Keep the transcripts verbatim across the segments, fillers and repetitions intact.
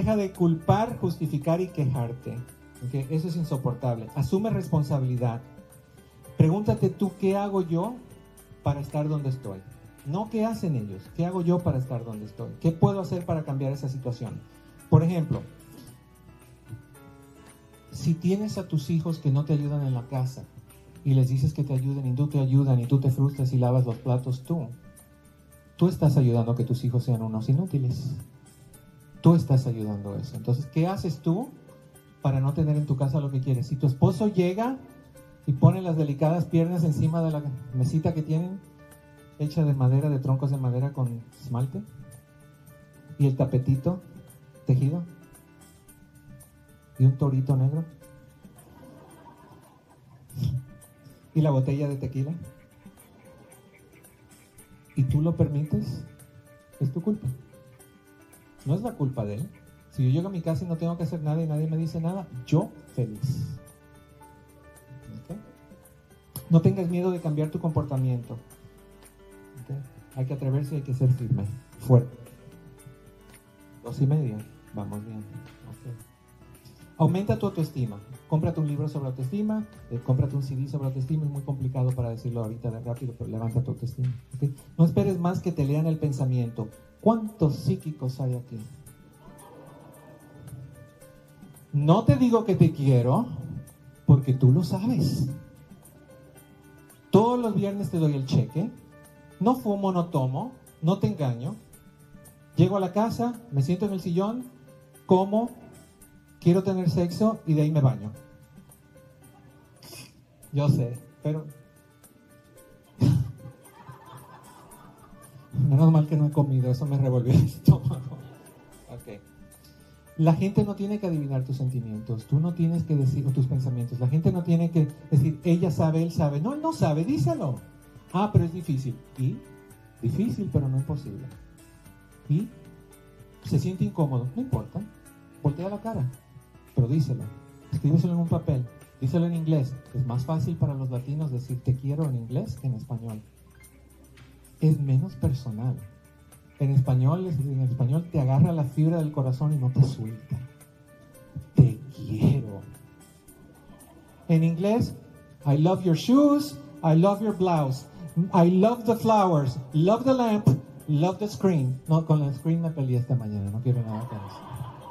Deja de culpar, justificar y quejarte. ¿Okay? Eso es insoportable. Asume responsabilidad. Pregúntate tú, ¿qué hago yo para estar donde estoy? No qué hacen ellos, ¿qué hago yo para estar donde estoy? ¿Qué puedo hacer para cambiar esa situación? Por ejemplo, si tienes a tus hijos que no te ayudan en la casa y les dices que te ayuden y tú te ayudan y tú te frustras y lavas los platos tú, tú estás ayudando a que tus hijos sean unos inútiles. Tú estás ayudando a eso. Entonces, ¿qué haces tú para no tener en tu casa lo que quieres? Si tu esposo llega y pone las delicadas piernas encima de la mesita que tienen, hecha de madera, de troncos de madera con esmalte, y el tapetito tejido, y un torito negro, y la botella de tequila, y tú lo permites, es tu culpa. No es la culpa de él. Si yo llego a mi casa y no tengo que hacer nada y nadie me dice nada, yo feliz. ¿Okay? No tengas miedo de cambiar tu comportamiento. ¿Okay? Hay que atreverse y hay que ser firme, fuerte. Dos y media, vamos bien. Okay. Aumenta tu autoestima. Cómprate un libro sobre autoestima, eh, cómprate un C D sobre autoestima. Es muy complicado para decirlo ahorita de rápido, pero levanta tu autoestima. ¿Okay? No esperes más que te lean el pensamiento. ¿Cuántos psíquicos hay aquí? No te digo que te quiero, porque tú lo sabes. Todos los viernes te doy el cheque. No fumo, no tomo, no te engaño. Llego a la casa, me siento en el sillón, como, quiero tener sexo y de ahí me baño. Yo sé, pero menos mal que no he comido, eso me revolvió el estómago. Okay. La gente no tiene que adivinar tus sentimientos, tú no tienes que decir tus pensamientos. La gente no tiene que decir, ella sabe, él sabe. No, él no sabe, díselo. Ah, pero es difícil. ¿Y? Difícil, pero no imposible. ¿Y? Se siente incómodo, no importa. Voltea la cara, pero díselo. Escríbeselo en un papel, díselo en inglés. Es más fácil para los latinos decir te quiero en inglés que en español. Es menos personal. En español, en español te agarra la fibra del corazón y no te suelta. Te quiero. En inglés, I love your shoes, I love your blouse, I love the flowers, love the lamp, love the screen. No, con la screen me peleé esta mañana, no quiero nada con eso.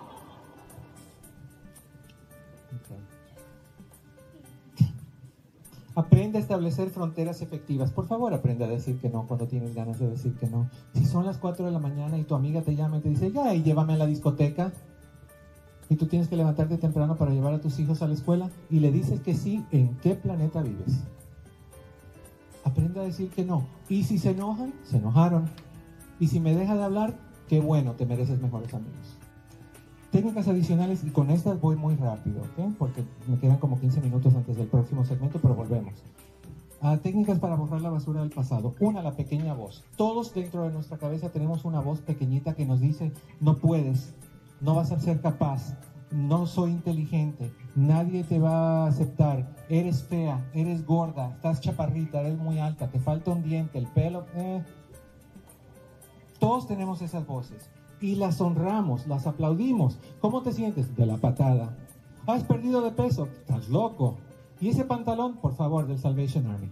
Aprende a establecer fronteras efectivas. Por favor, aprende a decir que no cuando tienes ganas de decir que no. Si son las cuatro de la mañana y tu amiga te llama y te dice, ya, y llévame a la discoteca, y tú tienes que levantarte temprano para llevar a tus hijos a la escuela, y le dices que sí, ¿en qué planeta vives? Aprende a decir que no. Y si se enojan, se enojaron. Y si me deja de hablar, qué bueno, te mereces mejores amigos. Técnicas adicionales, y con estas voy muy rápido, ¿ok? Porque me quedan como quince minutos antes del próximo segmento, pero volvemos. Ah, técnicas para borrar la basura del pasado. Una, la pequeña voz. Todos dentro de nuestra cabeza tenemos una voz pequeñita que nos dice, no puedes, no vas a ser capaz, no soy inteligente, nadie te va a aceptar, eres fea, eres gorda, estás chaparrita, eres muy alta, te falta un diente, el pelo... Eh. Todos tenemos esas voces. Y las honramos, las aplaudimos. ¿Cómo te sientes? De la patada. ¿Has perdido de peso? Estás loco. ¿Y ese pantalón? Por favor, del Salvation Army.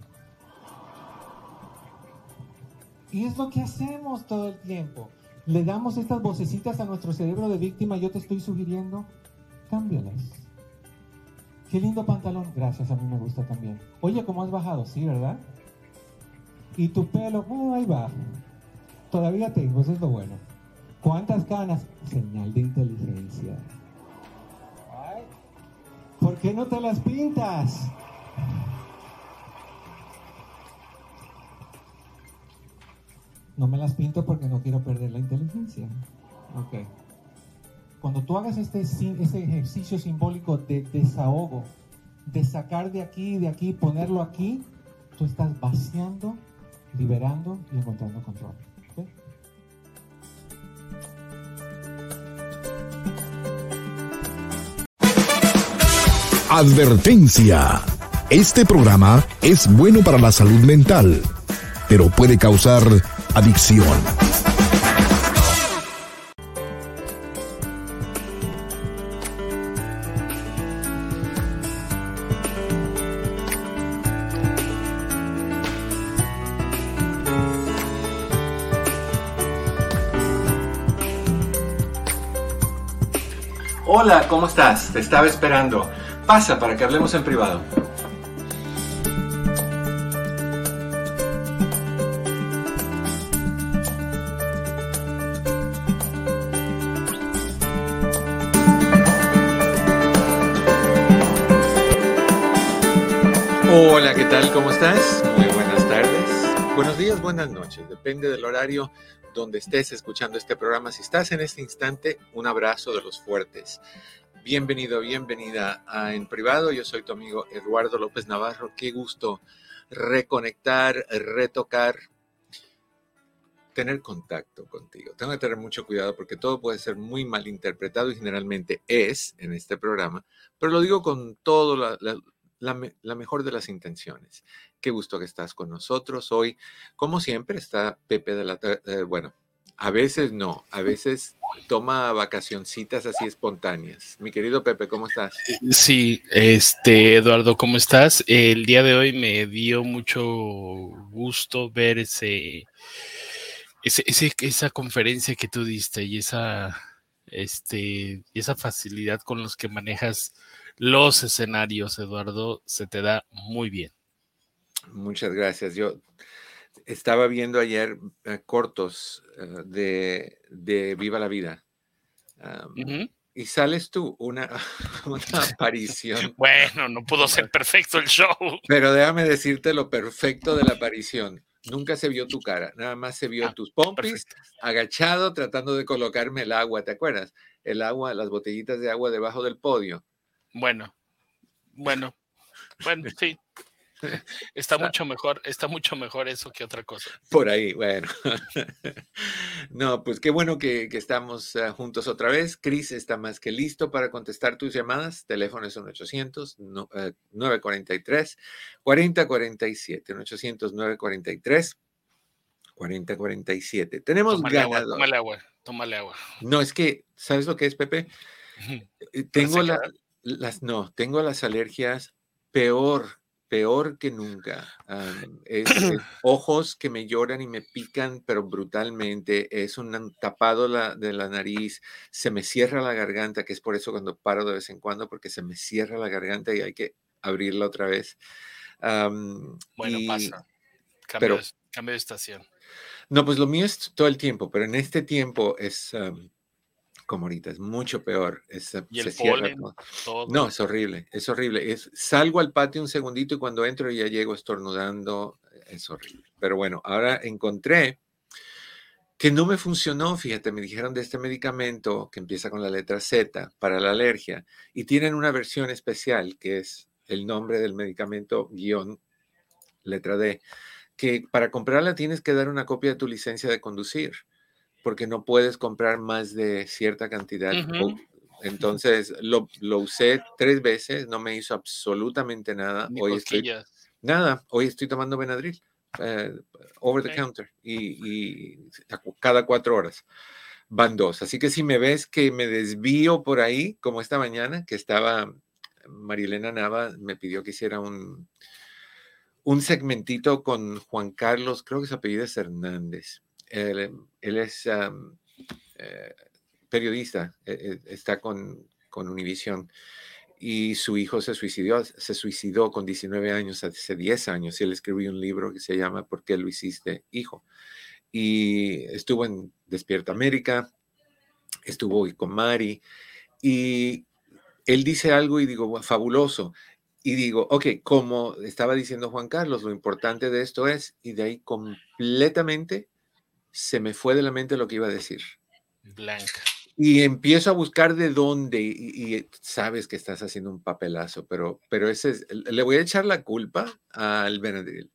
Y es lo que hacemos todo el tiempo. Le damos estas vocecitas a nuestro cerebro de víctima. Yo te estoy sugiriendo, cámbialas. Qué lindo pantalón. Gracias, a mí me gusta también. Oye, ¿cómo has bajado? Sí, ¿verdad? Y tu pelo, oh, ahí va. Todavía tengo, eso es lo bueno. ¿Cuántas canas? Señal de inteligencia. Ay, ¿por qué no te las pintas? No me las pinto porque no quiero perder la inteligencia. Ok. Cuando tú hagas este, este ejercicio simbólico de desahogo, de sacar de aquí, de aquí, ponerlo aquí, tú estás vaciando, liberando y encontrando control. ¿Okay? Advertencia. Este programa es bueno para la salud mental, pero puede causar adicción. Hola, ¿cómo estás? Te estaba esperando. Pasa para que hablemos en privado. Hola, ¿qué tal? ¿Cómo estás? Muy buenas tardes. Buenos días, buenas noches. Depende del horario donde estés escuchando este programa. Si estás en este instante, un abrazo de los fuertes. Bienvenido, bienvenida a En Privado. Yo soy tu amigo Eduardo López Navarro. Qué gusto reconectar, retocar, tener contacto contigo. Tengo que tener mucho cuidado porque todo puede ser muy mal interpretado y generalmente es en este programa, pero lo digo con todo la, la, la, la mejor de las intenciones. Qué gusto que estás con nosotros hoy. Como siempre está Pepe de la... Eh, bueno, a veces no, a veces toma vacacioncitas así espontáneas. Mi querido Pepe, ¿cómo estás? Sí, este, Eduardo, ¿cómo estás? El día de hoy me dio mucho gusto ver ese, ese, ese- esa conferencia que tú diste y esa, este, y esa facilidad con los que manejas los escenarios, Eduardo, se te da muy bien. Muchas gracias. Yo estaba viendo ayer eh, cortos eh, de, de Viva la Vida. Um, Ujú. y sales tú, una, una aparición. Bueno, no pudo ser perfecto el show. Pero déjame decirte lo perfecto de la aparición. Nunca se vio tu cara, nada más se vio Ah, tus pompis, perfecto. agachado, tratando de colocarme el agua, ¿te acuerdas? El agua, las botellitas de agua debajo del podio. Bueno, bueno, bueno, sí. Está mucho mejor, está mucho mejor eso que otra cosa. Por ahí, bueno. No, pues qué bueno que, que estamos uh, juntos otra vez. Chris está más que listo para contestar tus llamadas. Teléfono es uno ochocientos, nueve cuatro tres, cuatro cero cuatro siete. uno ochocientos, nueve cuatro tres, cuatro cero cuatro siete. Tenemos Tómale agua, ganador. tómale agua, tómale agua. No, es que, ¿sabes lo que es, Pepe? Eh, Tengo la, Resequedad. las, no, tengo las alergias peor, peor que nunca. Am, es, es ojos que me lloran y me pican, pero brutalmente. Es un tapado la, de la nariz, se me cierra la garganta, que es por eso cuando paro de vez en cuando, porque se me cierra la garganta y hay que abrirla otra vez. Am, Bueno, y, pasa. Cambio de, pero, cambio de estación. no, pues lo mío es todo el tiempo, pero en este tiempo es... am, como ahorita, es mucho peor, es, se Y se el cierra polen, todo. todo. No, es horrible, es horrible. Es, salgo al patio un segundito y cuando entro ya llego estornudando, es horrible. Pero bueno, ahora encontré que no me funcionó, fíjate, me dijeron de este medicamento que empieza con la letra Z para la alergia y tienen una versión especial que es el nombre del medicamento guión letra D, que para comprarla tienes que dar una copia de tu licencia de conducir porque no puedes comprar más de cierta cantidad. O- Ujú. entonces lo, lo usé tres veces, no me hizo absolutamente nada. Ni Hoy estoy, cosquillas. nada, hoy estoy tomando Benadryl, eh, over the Ok. counter, y, y a cu- cada cuatro horas van dos. Así que si me ves que me desvío por ahí, como esta mañana, que estaba, Marilena Nava me pidió que hiciera un, un segmentito con Juan Carlos, creo que su apellido es Hernández. Él, él es um, eh, periodista, eh, eh, está con, con Univision y su hijo se suicidó, se suicidó con diecinueve años, hace diez años, y él escribió un libro que se llama ¿Por qué lo hiciste, hijo? Y estuvo en Despierta América, estuvo hoy con Mari, y él dice algo y digo, fabuloso. Y digo, ok, como estaba diciendo Juan Carlos, lo importante de esto es, y de ahí completamente se me fue de la mente lo que iba a decir. Blanca. Y empiezo a buscar de dónde, y, y sabes que estás haciendo un papelazo, pero, pero ese es, le voy a echar la culpa al Benadryl.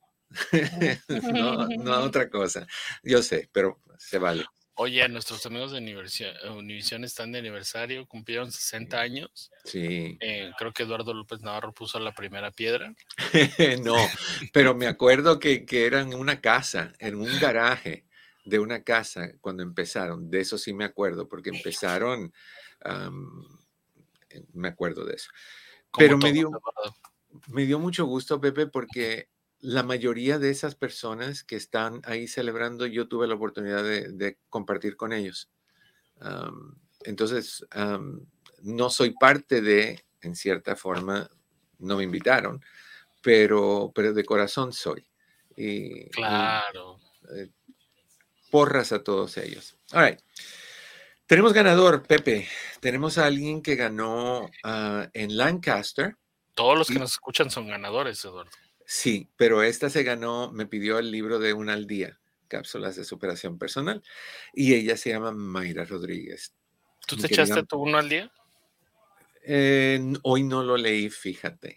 No, no a otra cosa. Yo sé, pero se vale. Oye, nuestros amigos de Univision están de aniversario, cumplieron sesenta años. Sí. Eh, creo que Eduardo López Navarro puso la primera piedra. No, pero me acuerdo que, que eran en una casa, en un garaje de una casa cuando empezaron. De eso sí me acuerdo, porque empezaron, um, me acuerdo de eso. Como Pero me todos, dio, Eduardo. me dio mucho gusto, Pepe, porque la mayoría de esas personas que están ahí celebrando, yo tuve la oportunidad de, de compartir con ellos. Um, entonces, um, no soy parte de, en cierta forma, no me invitaron, pero, pero de corazón soy. Y, Claro. y eh, porras a todos ellos. All right. Tenemos ganador, Pepe. Tenemos a alguien que ganó uh, en Lancaster. Todos los que y, nos escuchan son ganadores, Eduardo. Sí, pero esta se ganó, me pidió el libro de Una al Día, Cápsulas de Superación Personal, y ella se llama Mayra Rodríguez. ¿Tú Mi te querida, echaste tu uno al día? Eh, hoy no lo leí, fíjate.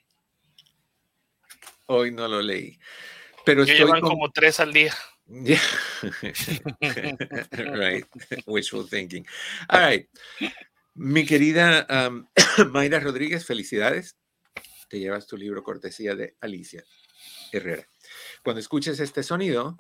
Hoy no lo leí. Pero Yo estoy llevan con... como tres al día. Yeah. Right. Wishful thinking. All right. Mi querida um, Mayra Rodríguez, felicidades. Te llevas tu libro cortesía de Alicia Herrera. Cuando escuches este sonido,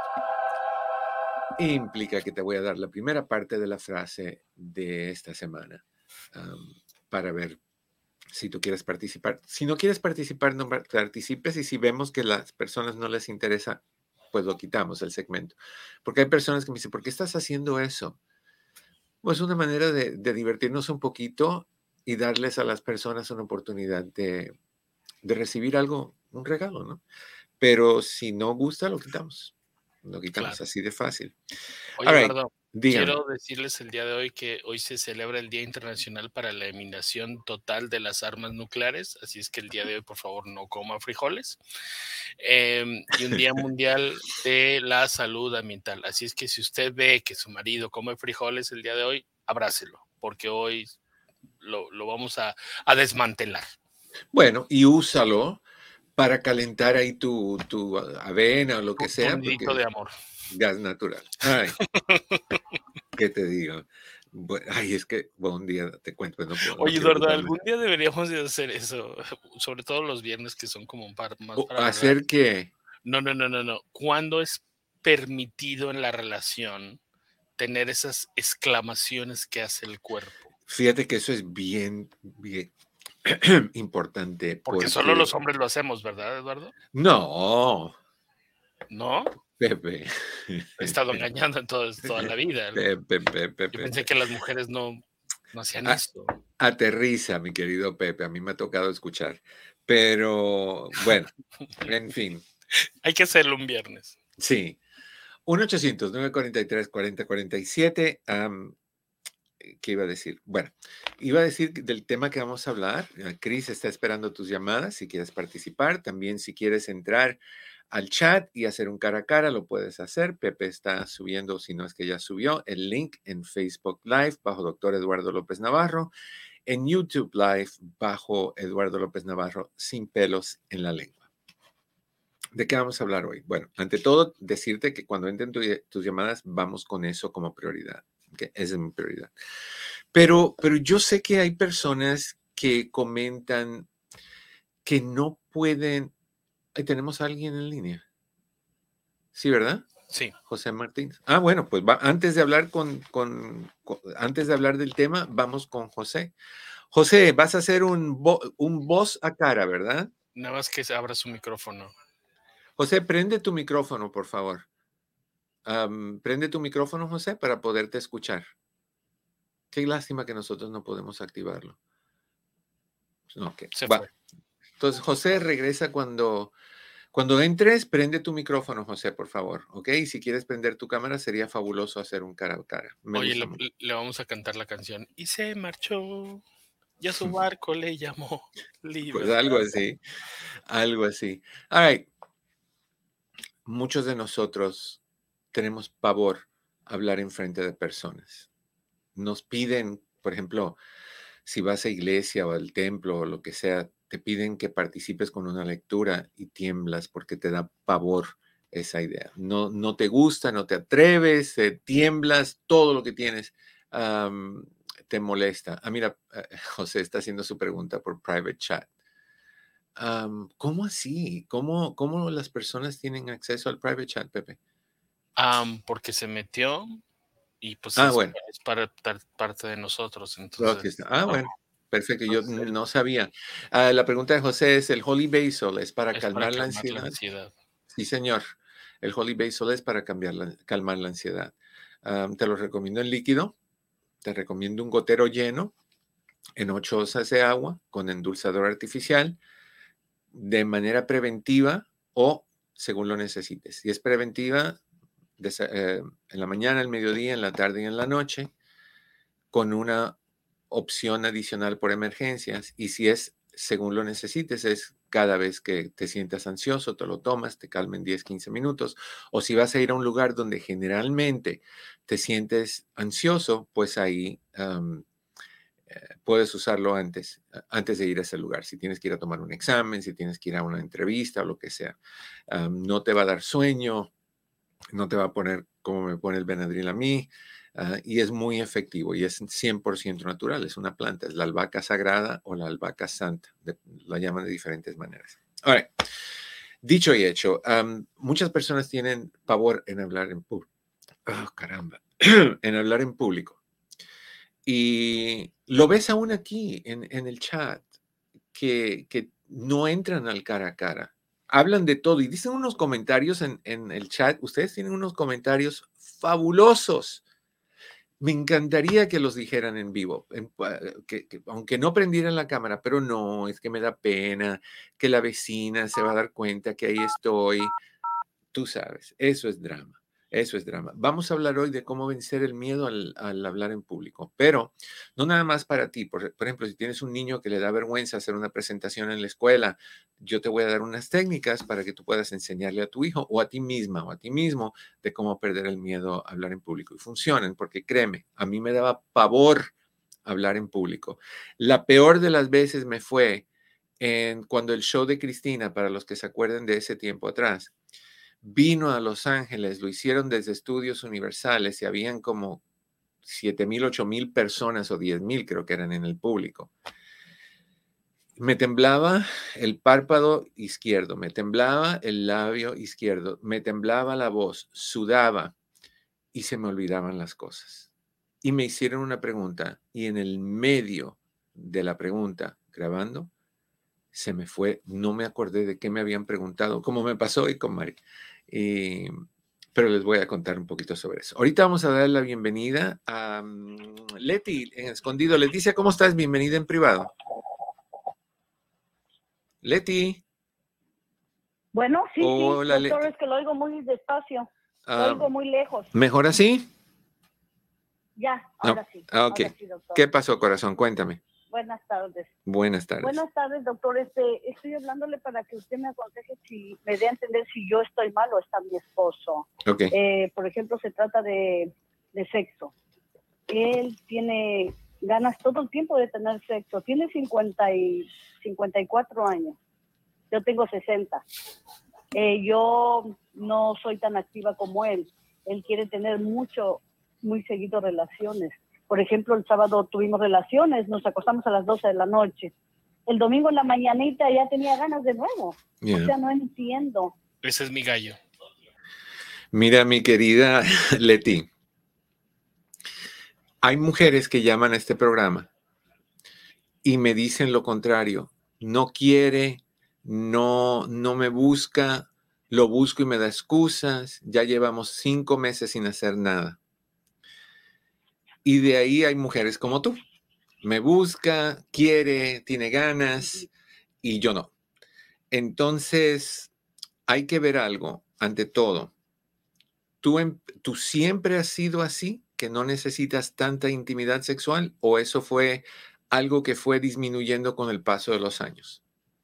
implica que te voy a dar la primera parte de la frase de esta semana um, para ver si tú quieres participar. Si no quieres participar, no participes, y si vemos que a las personas no les interesa, pues lo quitamos el segmento. Porque hay personas que me dicen, ¿por qué estás haciendo eso? Pues una manera de, de divertirnos un poquito y darles a las personas una oportunidad de, de recibir algo, un regalo, ¿no? Pero si no gusta, lo quitamos. Lo quitamos, Claro. Así de fácil. Oye, All right, Eduardo, dígame. quiero decirles el día de hoy que hoy se celebra el Día Internacional para la Eliminación Total de las Armas Nucleares, así es que el día de hoy, por favor, no coma frijoles. Eh, y un Día Mundial de la Salud Ambiental, así es que si usted ve que su marido come frijoles el día de hoy, abrácelo, porque hoy lo, lo vamos a, a desmantelar. Bueno, y úsalo para calentar ahí tu, tu avena o lo que sea. Un nidito de amor. Gas natural. Ay, ¿qué te digo? Bueno, ay, es que bueno, un día te cuento. No puedo, Oye, no quiero Eduardo, quitarme. algún día deberíamos de hacer eso, sobre todo los viernes que son como un par más para ¿Hacer qué? No, no, no, no, no. ¿Cuándo es permitido en la relación tener esas exclamaciones que hace el cuerpo? Fíjate que eso es bien, bien importante. Porque, porque solo los hombres lo hacemos, ¿verdad, Eduardo? No. ¿No? Pepe. He estado engañando en todo, toda la vida, ¿no? Pepe, Pepe, Pepe. Yo pensé que las mujeres no, no hacían A, esto. Aterriza, mi querido Pepe. A mí me ha tocado escuchar. Pero, bueno, en fin. Hay que hacerlo un viernes. Sí. uno ochocientos, nueve cuatro tres, cuatro cero cuatro siete. Um, ¿Qué iba a decir? Bueno, iba a decir del tema que vamos a hablar. Cris está esperando tus llamadas si quieres participar. También si quieres entrar al chat y hacer un cara a cara, lo puedes hacer. Pepe está subiendo, si no es que ya subió, el link en Facebook Live bajo doctor Eduardo López Navarro, en YouTube Live bajo Eduardo López Navarro, sin pelos en la lengua. ¿De qué vamos a hablar hoy? Bueno, ante todo, decirte que cuando entren tu, tus llamadas, vamos con eso como prioridad. Okay, esa es mi prioridad. Pero, pero yo sé que hay personas que comentan que no pueden. Ahí tenemos a alguien en línea. Sí, ¿verdad? Sí. José Martínez. Ah, bueno, pues va, antes de hablar con, con, con, antes de hablar del tema, vamos con José. José, vas a hacer un, vo, un voz a cara, ¿verdad? Nada más que se abra su micrófono. José, prende tu micrófono, por favor. Um, prende tu micrófono, José, para poderte escuchar. Qué lástima que nosotros no podemos activarlo. Okay. Se Va. fue. Entonces, José regresa cuando, cuando entres, prende tu micrófono, José, por favor, ¿ok? Y si quieres prender tu cámara, sería fabuloso hacer un cara a cara. Me Oye, gusta le, le vamos a cantar la canción. Y se marchó, ya su barco le llamó Libertad. Pues algo así, algo así. All right. Muchos de nosotros tenemos pavor a hablar en frente de personas. Nos piden, por ejemplo, si vas a iglesia o al templo o lo que sea, te piden que participes con una lectura y tiemblas porque te da pavor esa idea. No, no te gusta, no te atreves, eh, tiemblas, todo lo que tienes um, te molesta. Ah, mira, José está haciendo su pregunta por private chat. Um, ¿Cómo así? ¿Cómo, ¿Cómo las personas tienen acceso al private chat, Pepe? Um, porque se metió y pues ah, es, bueno. es para, para parte de nosotros. Entonces, ah, no. bueno. Perfecto, yo entonces, no sabía. Uh, la pregunta de José es, ¿el Holy Basil es para, es calmar, para calmar la, ansiedad? la ansiedad? Sí, señor. El Holy Basil es para cambiar la, calmar la ansiedad. Um, te lo recomiendo en líquido. Te recomiendo un gotero lleno en ocho onzas de agua con endulzador artificial de manera preventiva o según lo necesites. Si es preventiva, eh, en la mañana, el mediodía, en la tarde y en la noche, con una opción adicional por emergencias. Y si es según lo necesites, es cada vez que te sientas ansioso, te lo tomas, te calma en diez, quince minutos. O si vas a ir a un lugar donde generalmente te sientes ansioso, pues ahí um, eh, puedes usarlo antes, antes de ir a ese lugar. Si tienes que ir a tomar un examen, si tienes que ir a una entrevista o lo que sea. Um, no te va a dar sueño, no te va a poner como me pone el Benadryl a mí. Uh, y es muy efectivo y es cien por ciento natural. Es una planta, es la albahaca sagrada o la albahaca santa. De, la llaman de diferentes maneras. Ahora, dicho y hecho, um, muchas personas tienen pavor en hablar en público. Oh, caramba. En hablar en público. Y lo ves aún aquí en, en el chat, que, que no entran al cara a cara. Hablan de todo y dicen unos comentarios en, en el chat. Ustedes tienen unos comentarios fabulosos. Me encantaría que los dijeran en vivo, en, que, que, aunque no prendieran la cámara, pero no, es que me da pena, que la vecina se va a dar cuenta que ahí estoy. Tú sabes, eso es drama, eso es drama. Vamos a hablar hoy de cómo vencer el miedo al, al hablar en público, pero no nada más para ti. Por, por ejemplo, si tienes un niño que le da vergüenza hacer una presentación en la escuela, yo te voy a dar unas técnicas para que tú puedas enseñarle a tu hijo o a ti misma o a ti mismo de cómo perder el miedo a hablar en público. Y funcionan, porque créeme, a mí me daba pavor hablar en público. La peor de las veces me fue en cuando el show de Cristina, para los que se acuerdan de ese tiempo atrás, vino a Los Ángeles, lo hicieron desde Estudios Universales y habían como siete mil, ocho mil personas o diez mil creo que eran en el público. Me temblaba el párpado izquierdo, me temblaba el labio izquierdo, me temblaba la voz, sudaba y se me olvidaban las cosas. Y me hicieron una pregunta y en el medio de la pregunta, grabando, se me fue, no me acordé de qué me habían preguntado, como me pasó hoy con Mari. Y, pero les voy a contar un poquito sobre eso. Ahorita vamos a dar la bienvenida a um, Leti en escondido. Leticia, ¿cómo estás? Bienvenida en privado. Leti. Bueno, sí, Hola, sí, doctor, Leti. Es que lo oigo muy despacio, lo Um, oigo muy lejos. ¿Mejor así? Ya, ahora no. sí. Ah, ok. Ahora sí, doctor. ¿Qué pasó, corazón? Cuéntame. Buenas tardes. Buenas tardes. Buenas tardes, doctor. Este, estoy hablándole para que usted me aconseje si me dé a entender si yo estoy mal o está mi esposo. Okay. Eh, por ejemplo, se trata de, de sexo. Él tiene ganas todo el tiempo de tener sexo. Tiene cincuenta y cuatro años. Yo tengo sesenta. Eh, yo no soy tan activa como él. Él quiere tener mucho, muy seguido relaciones. Por ejemplo, el sábado tuvimos relaciones, nos acostamos a las doce de la noche. El domingo en la mañanita ya tenía ganas de nuevo. Yeah. O sea, no entiendo. Ese es mi gallo. Mira, mi querida Leti, hay mujeres que llaman a este programa y me dicen lo contrario. No quiere, no, no me busca, lo busco y me da excusas. Ya llevamos cinco meses sin hacer nada. Y de ahí hay mujeres como tú. Me busca, quiere, tiene ganas y yo no. Entonces, hay que ver algo ante todo. ¿Tú, ¿Tú siempre has sido así, que no necesitas tanta intimidad sexual, o eso fue algo que fue disminuyendo con el paso de los años?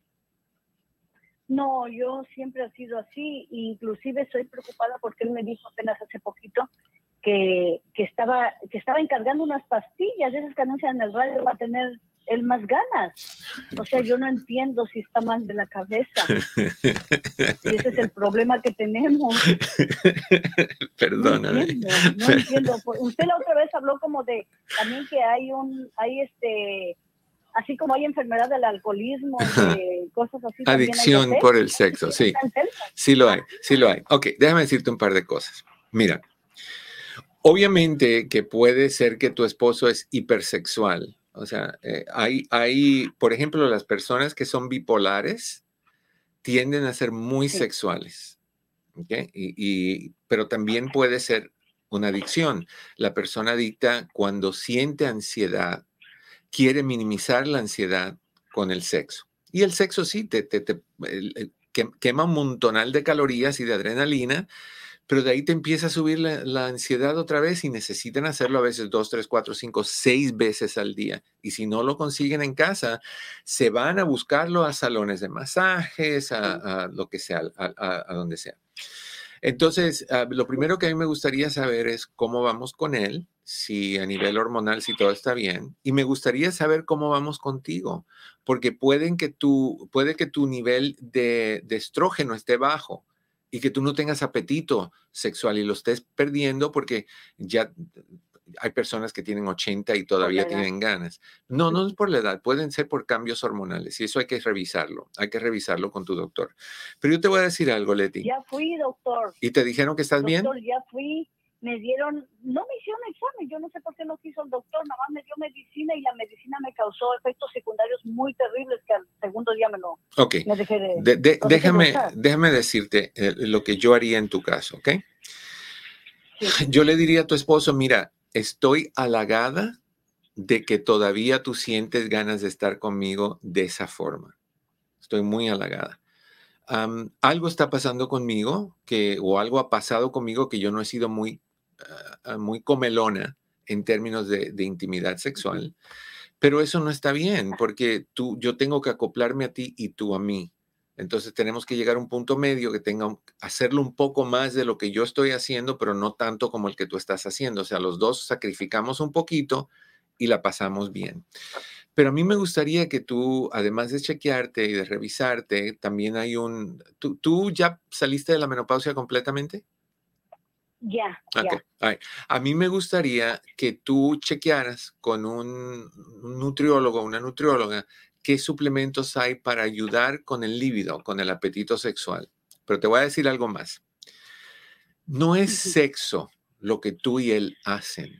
No, yo siempre he sido así. Inclusive estoy preocupada porque él me dijo apenas hace poquito que, que, estaba, que estaba encargando unas pastillas, esas que anuncian en el radio, va a tener él más ganas. O sea, yo no entiendo si está mal de la cabeza. Y ese es el problema que tenemos. Perdóname. No entiendo, no entiendo. Usted la otra vez habló como de también que hay un, hay este, así como hay enfermedad del alcoholismo, de cosas así. Adicción por el sexo, sí. Sí lo hay, sí lo hay. Ok, déjame decirte un par de cosas. Mira, obviamente que puede ser que tu esposo es hipersexual. O sea, eh, hay, hay, por ejemplo, las personas que son bipolares tienden a ser muy sí. sexuales, ¿okay? Y, y, pero también puede ser una adicción. La persona adicta, cuando siente ansiedad, quiere minimizar la ansiedad con el sexo. Y el sexo sí, te, te, te el, el, quema un montonal de calorías y de adrenalina, pero de ahí te empieza a subir la, la ansiedad otra vez y necesitan hacerlo a veces dos, tres, cuatro, cinco, seis veces al día. Y si no lo consiguen en casa, se van a buscarlo a salones de masajes, a, a lo que sea, a, a, a donde sea. Entonces, uh, lo primero que a mí me gustaría saber es cómo vamos con él, si a nivel hormonal, si todo está bien. Y me gustaría saber cómo vamos contigo, porque pueden que tu, puede que tu nivel de, de estrógeno esté bajo y que tú no tengas apetito sexual y lo estés perdiendo porque ya hay personas que tienen ochenta y todavía tienen ganas. No, no es por la edad, pueden ser por cambios hormonales y eso hay que revisarlo, hay que revisarlo con tu doctor. Pero yo te voy a decir algo, Leti. Ya fui, doctor. ¿Y te dijeron que estás doctor, bien? Doctor, ya fui, me dieron, no me hicieron examen, yo no sé por qué no quiso el doctor, nada más me dio medicina y la medicina me causó efectos secundarios muy terribles que al segundo día me lo okay. me dejé de, de, de, lo déjame, dejé de déjame decirte eh, lo que yo haría en tu caso, ¿ok? Sí. Yo le diría a tu esposo, mira, estoy halagada de que todavía tú sientes ganas de estar conmigo de esa forma. Estoy muy halagada. Um, algo está pasando conmigo que, o algo ha pasado conmigo que yo no he sido muy, uh, muy comelona en términos de, de intimidad sexual, pero eso no está bien porque tú, yo tengo que acoplarme a ti y tú a mí. Entonces tenemos que llegar a un punto medio que tenga, hacerlo un poco más de lo que yo estoy haciendo, pero no tanto como el que tú estás haciendo. O sea, los dos sacrificamos un poquito y la pasamos bien. Pero a mí me gustaría que tú, además de chequearte y de revisarte, también hay un... ¿Tú, tú ya saliste de la menopausia completamente? Ya, okay. ya. Right. A mí me gustaría que tú chequearas con un, un nutriólogo, una nutrióloga, qué suplementos hay para ayudar con el líbido, con el apetito sexual. Pero te voy a decir algo más. No es sexo lo que tú y él hacen.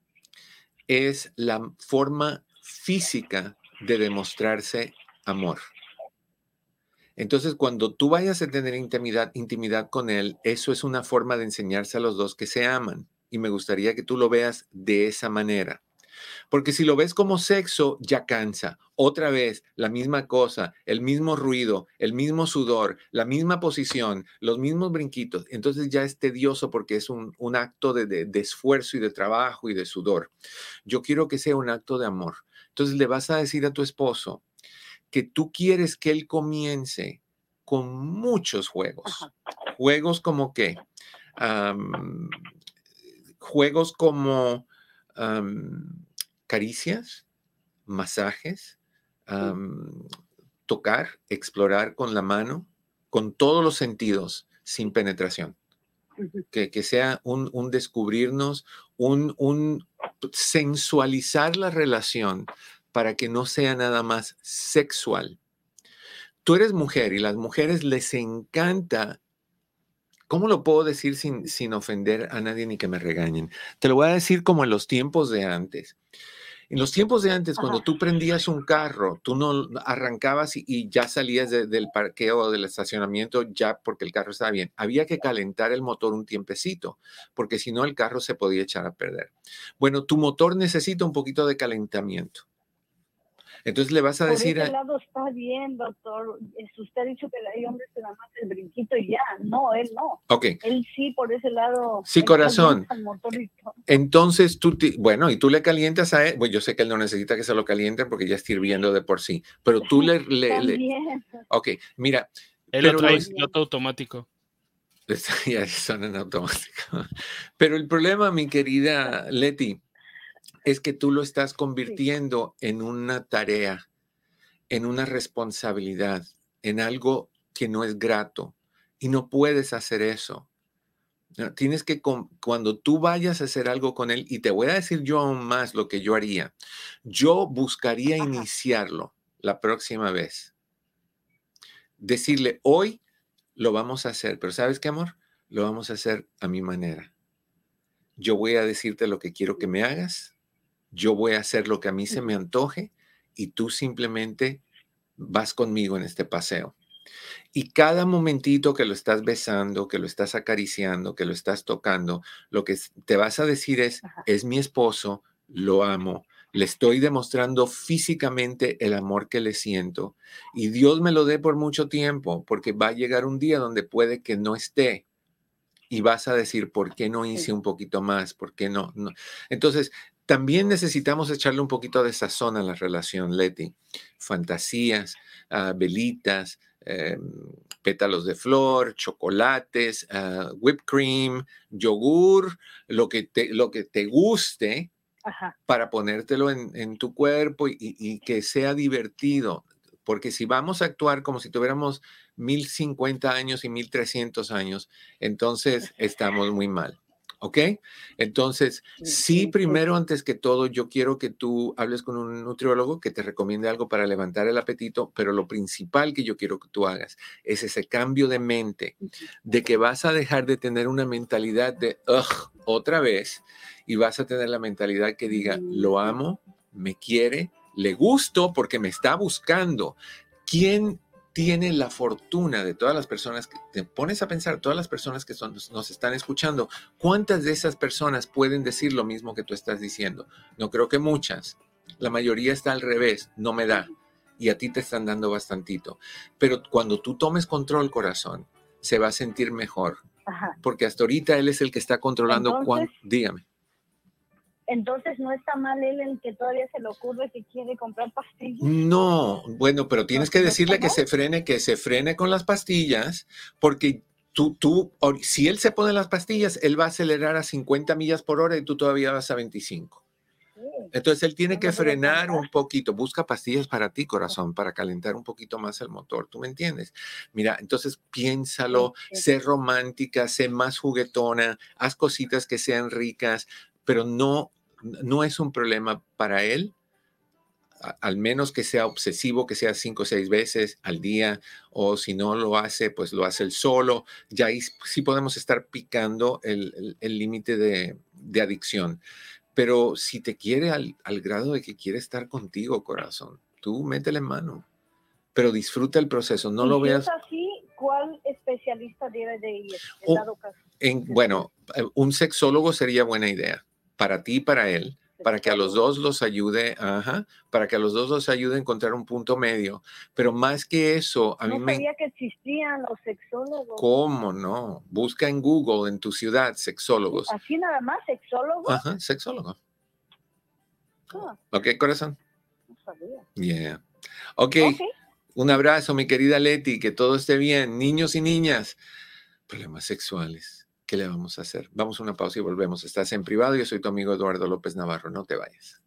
Es la forma física de demostrarse amor. Entonces, cuando tú vayas a tener intimidad, intimidad con él, eso es una forma de enseñarse a los dos que se aman. Y me gustaría que tú lo veas de esa manera. Porque si lo ves como sexo, ya cansa. Otra vez, la misma cosa, el mismo ruido, el mismo sudor, la misma posición, los mismos brinquitos. Entonces ya es tedioso porque es un, un acto de, de, de esfuerzo y de trabajo y de sudor. Yo quiero que sea un acto de amor. Entonces le vas a decir a tu esposo que tú quieres que él comience con muchos juegos. Ajá. Juegos como qué? Um, juegos como um, caricias, masajes, um, tocar, explorar con la mano, con todos los sentidos, sin penetración. Que, que sea un, un descubrirnos, un, un sensualizar la relación para que no sea nada más sexual. Tú eres mujer y las mujeres les encanta, ¿cómo lo puedo decir sin, sin ofender a nadie ni que me regañen? Te lo voy a decir como en los tiempos de antes. En los tiempos de antes, cuando Ajá. tú prendías un carro, tú no arrancabas y, y ya salías de, del parqueo o del estacionamiento ya porque el carro estaba bien. Había que calentar el motor un tiempecito, porque si no el carro se podía echar a perder. Bueno, tu motor necesita un poquito de calentamiento. Entonces le vas a por decir... Por ese a... lado está bien, doctor. Usted ha dicho que hay hombres que nada más el brinquito y ya. No, él no. Ok. Él sí, por ese lado. Sí, corazón. Y Entonces tú, te... bueno, y tú le calientas a él. Bueno, yo sé que él no necesita que se lo calienten porque ya está hirviendo de por sí. Pero tú le... le, También. le... Ok, mira. Él lo trae en piloto automático. Ya son en automático. Pero el problema, mi querida Leti, es que tú lo estás convirtiendo sí. en una tarea, en una responsabilidad, en algo que no es grato. Y no puedes hacer eso. No, tienes que, cuando tú vayas a hacer algo con él, y te voy a decir yo aún más lo que yo haría, yo buscaría Ajá. iniciarlo la próxima vez. Decirle, hoy lo vamos a hacer, pero ¿sabes qué, amor? Lo vamos a hacer a mi manera. Yo voy a decirte lo que quiero que me hagas. Yo voy a hacer lo que a mí se me antoje y tú simplemente vas conmigo en este paseo. Y cada momentito que lo estás besando, que lo estás acariciando, que lo estás tocando, lo que te vas a decir es, Ajá. es mi esposo, lo amo, le estoy demostrando físicamente el amor que le siento y Dios me lo dé por mucho tiempo, porque va a llegar un día donde puede que no esté y vas a decir, ¿por qué no hice un poquito más? ¿Por qué no? no? Entonces, también necesitamos echarle un poquito de sazón a la relación, Leti. Fantasías, uh, velitas, eh, pétalos de flor, chocolates, uh, whipped cream, yogur, lo que te, lo que te guste. Ajá. Para ponértelo en, en tu cuerpo y, y que sea divertido. Porque si vamos a actuar como si tuviéramos mil cincuenta años y mil trescientos años, entonces estamos muy mal. ¿Ok? Entonces, sí, primero, antes que todo, yo quiero que tú hables con un nutriólogo que te recomiende algo para levantar el apetito, pero lo principal que yo quiero que tú hagas es ese cambio de mente, de que vas a dejar de tener una mentalidad de, ugh, otra vez, y vas a tener la mentalidad que diga, lo amo, me quiere, le gusto porque me está buscando. ¿Quién tiene la fortuna de todas las personas que te pones a pensar, todas las personas que son, nos están escuchando, cuántas de esas personas pueden decir lo mismo que tú estás diciendo? No creo que muchas. La mayoría está al revés, no me da. Y a ti te están dando bastantito. Pero cuando tú tomes control, corazón, se va a sentir mejor. Ajá. Porque hasta ahorita él es el que está controlando cuánto. Dígame. Entonces, ¿no está mal él el que todavía se le ocurre que quiere comprar pastillas? No, bueno, pero tienes que decirle que se frene, que se frene con las pastillas, porque tú, tú, si él se pone las pastillas, él va a acelerar a cincuenta millas por hora y tú todavía vas a veinticinco. Sí. Entonces, él tiene que frenar un poquito. Busca pastillas para ti, corazón, para calentar un poquito más el motor. ¿Tú me entiendes? Mira, entonces piénsalo, sí, sí. Sé romántica, sé más juguetona, haz cositas que sean ricas, pero no... No es un problema para él, al menos que sea obsesivo, que sea cinco o seis veces al día, o si no lo hace, pues lo hace él solo. Ya ahí sí podemos estar picando el límite de, de adicción. Pero si te quiere al, al grado de que quiere estar contigo, corazón, tú métele mano, pero disfruta el proceso, no ¿Y lo si veas. Es así, ¿cuál especialista debe de ir en dado caso? En, bueno, un sexólogo sería buena idea. Para ti y para él, para que a los dos los ayude, ajá, para que a los dos los ayude a encontrar un punto medio. Pero más que eso, a no mí me... No sabía que existían los sexólogos. ¿Cómo no? Busca en Google, en tu ciudad, sexólogos. ¿Así nada más, sexólogo? Ajá, sexólogo. Ah. ¿Ok, corazón? No sabía. Yeah. Okay. ok, un abrazo, mi querida Leti, que todo esté bien. Niños y niñas, problemas sexuales. ¿Qué le vamos a hacer? Vamos a una pausa y volvemos. Estás en privado. Yo soy tu amigo Eduardo López Navarro. No te vayas.